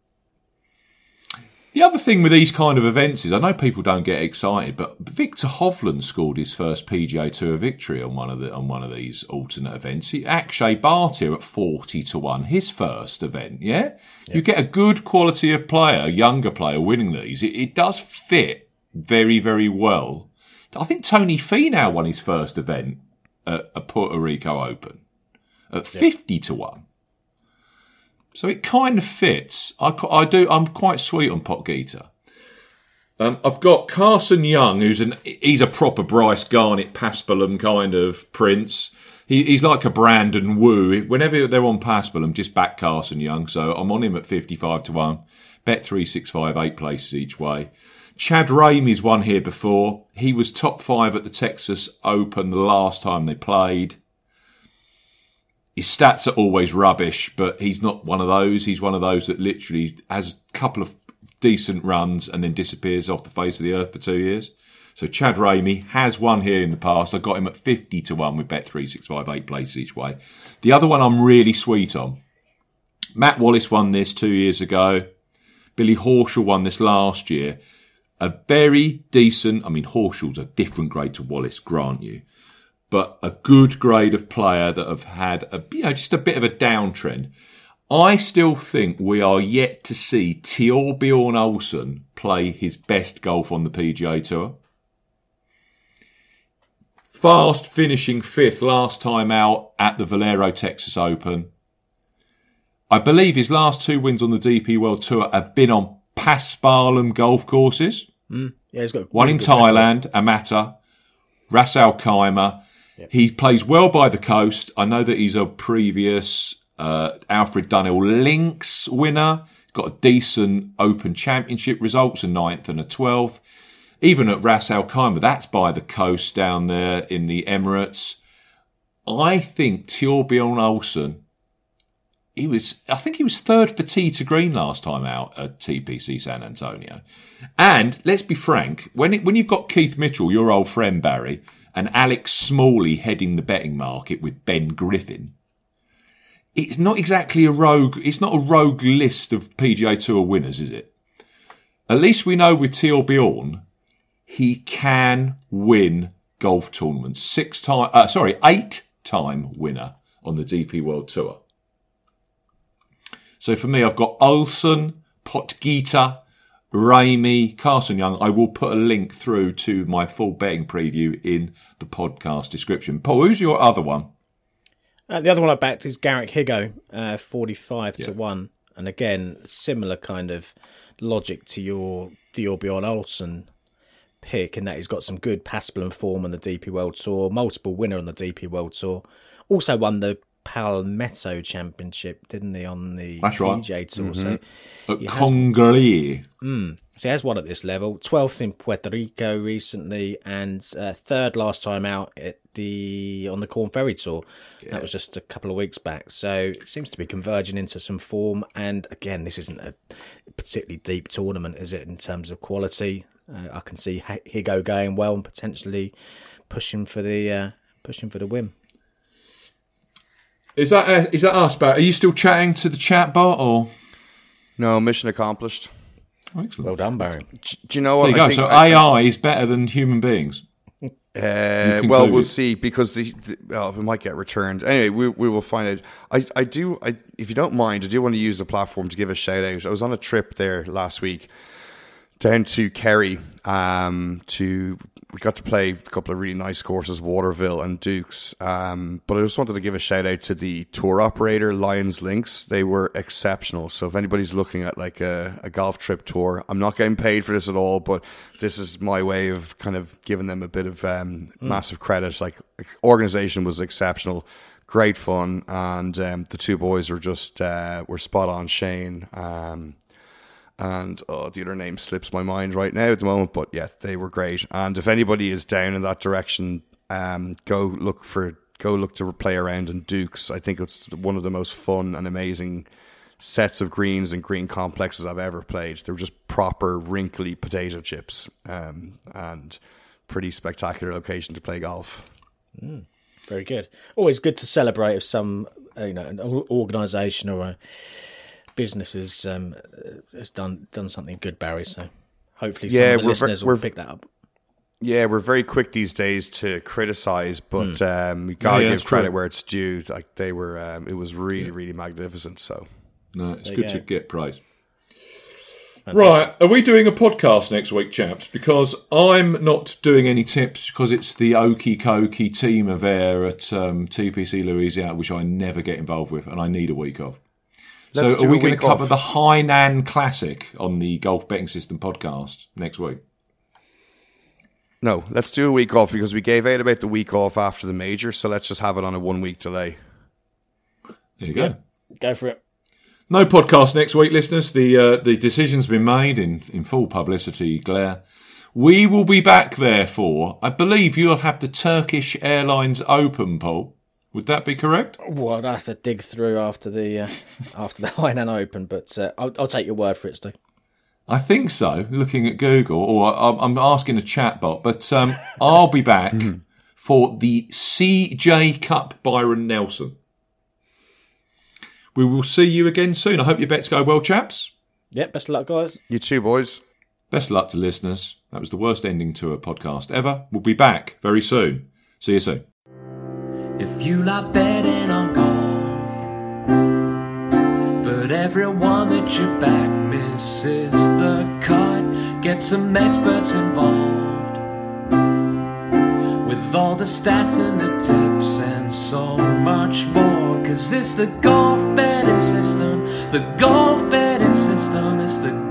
The other thing with these kind of events is, I know people don't get excited, but Victor Hovland scored his first PGA Tour victory on one of these alternate events. Akshay Bhatia at 40-1, his first event. Yeah, you get a good quality of player, a younger player, winning these. It does fit very, very well. I think Tony Finau won his first event at a Puerto Rico Open at 50-1. So it kind of fits. I'm quite sweet on Potgieter. I've got Carson Young, he's a proper Bryce Garnett, Paspalum kind of prince. He's like a Brandon Wu. Whenever they're on Paspalum, just back Carson Young. So I'm on him at 55-1. Bet 365, 8 places each way. Chad Ramey's won here before. He was top 5 at the Texas Open the last time they played. His stats are always rubbish, but he's not one of those. He's one of those that literally has a couple of decent runs and then disappears off the face of the earth for 2 years. So Chad Ramey has won here in the past. I got him at 50-1 with Bet 365, 8 places each way. The other one I'm really sweet on. Matt Wallace won this 2 years ago. Billy Horschel won this last year. a very decent, I mean, Horschel's a different grade to Wallace, grant you, but a good grade of player that have had just a bit of a downtrend. I still think we are yet to see Thorbjorn Olsen play his best golf on the PGA Tour. Fast finishing 5th last time out at the Valero Texas Open. I believe his last 2 wins on the DP World Tour have been on Paspalum golf courses. Yeah, he's got one in Thailand, Amata, Ras Al Khaimah. Yep. He plays well by the coast. I know that he's a previous Alfred Dunhill Links winner. He's got a decent Open Championship results, a 9th and a 12th. Even at Ras Al Khaimah, that's by the coast down there in the Emirates. I think Thorbjorn Olsen, I think he was 3rd for tee to green last time out at TPC San Antonio. And let's be frank, when you've got Keith Mitchell, your old friend Barry, and Alex Smalley heading the betting market with Ben Griffin, it's not exactly a rogue list of PGA Tour winners, is it? At least we know with Thorbjorn, he can win golf tournaments. 8-time winner on the DP World Tour. So for me, I've got Olsen, Potgieter, Ramey, Carson Young. I will put a link through to my full betting preview in the podcast description. Paul, who's your other one? The other one I backed is Garrick Higo, 45 to 1. And again, similar kind of logic to your Thorbjorn Olsen pick in that he's got some good Paspalum form on the DP World Tour, multiple winner on the DP World Tour. Also won the Palmetto Championship, didn't he, on the PGA Tour? Mm-hmm. So at Congaree. So he has won at this level. 12th in Puerto Rico recently, and 3rd last time out on the Corn Ferry Tour. Yeah. That was just a couple of weeks back. So it seems to be converging into some form. And again, this isn't a particularly deep tournament, is it, in terms of quality? I can see Higo going well and potentially pushing for the win. Is that us, Barry? Are you still chatting to the chat bot, or no? Mission accomplished. Oh, excellent. Well done, Barry. Do you know what? There you go. So AI is better than human beings. Well, we'll see, because we might get returned. Anyway, we will find out. I do. If you don't mind, I do want to use the platform to give a shout out. I was on a trip there last week down to Kerry. We got to play a couple of really nice courses, Waterville and Dukes. But I just wanted to give a shout out to the tour operator, Lions Links. They were exceptional. So if anybody's looking at like a golf trip tour, I'm not getting paid for this at all, but this is my way of kind of giving them a bit of massive credit. Like, organization was exceptional, great fun, and the two boys were just were spot on. Shane. And the other name slips my mind right now at the moment, but yeah, they were great. And if anybody is down in that direction, go look to play around in Dukes. I think it's one of the most fun and amazing sets of greens and green complexes I've ever played. They were just proper wrinkly potato chips, and pretty spectacular location to play golf. Very good. Always good to celebrate if some an organisation or a business has done something good, Barry. So hopefully some of the listeners will pick that up. Yeah, we're very quick these days to criticize, but we got to give credit where it's due. Like, they were, it was really, really magnificent. So no, it's good to get praise. Right, are we doing a podcast next week, chaps? Because I'm not doing any tips, because it's the Okie Kokie team affair at TPC Louisiana, which I never get involved with, and I need a week off. So are we going to cover the Hainan Classic on the Golf Betting System podcast next week? No, let's do a week off, because we gave out about the week off after the major, so let's just have it on a 1 week delay. There you go. Go for it. No podcast next week, listeners. The decision's been made in full publicity glare. We will be back, therefore. I believe you'll have the Turkish Airlines Open, Paul. Would that be correct? Well, I'd have to dig through after the Hainan Open, but I'll take your word for it, Steve. I think so, looking at Google, or I'm asking a chatbot, but I'll be back for the CJ Cup Byron Nelson. We will see you again soon. I hope your bets go well, chaps. Yeah, best of luck, guys. You too, boys. Best luck to listeners. That was the worst ending to a podcast ever. We'll be back very soon. See you soon. If you like betting on golf, but everyone that you back misses the cut, get some experts involved with all the stats and the tips and so much more. 'Cause it's the golf betting system, the golf betting system, it's the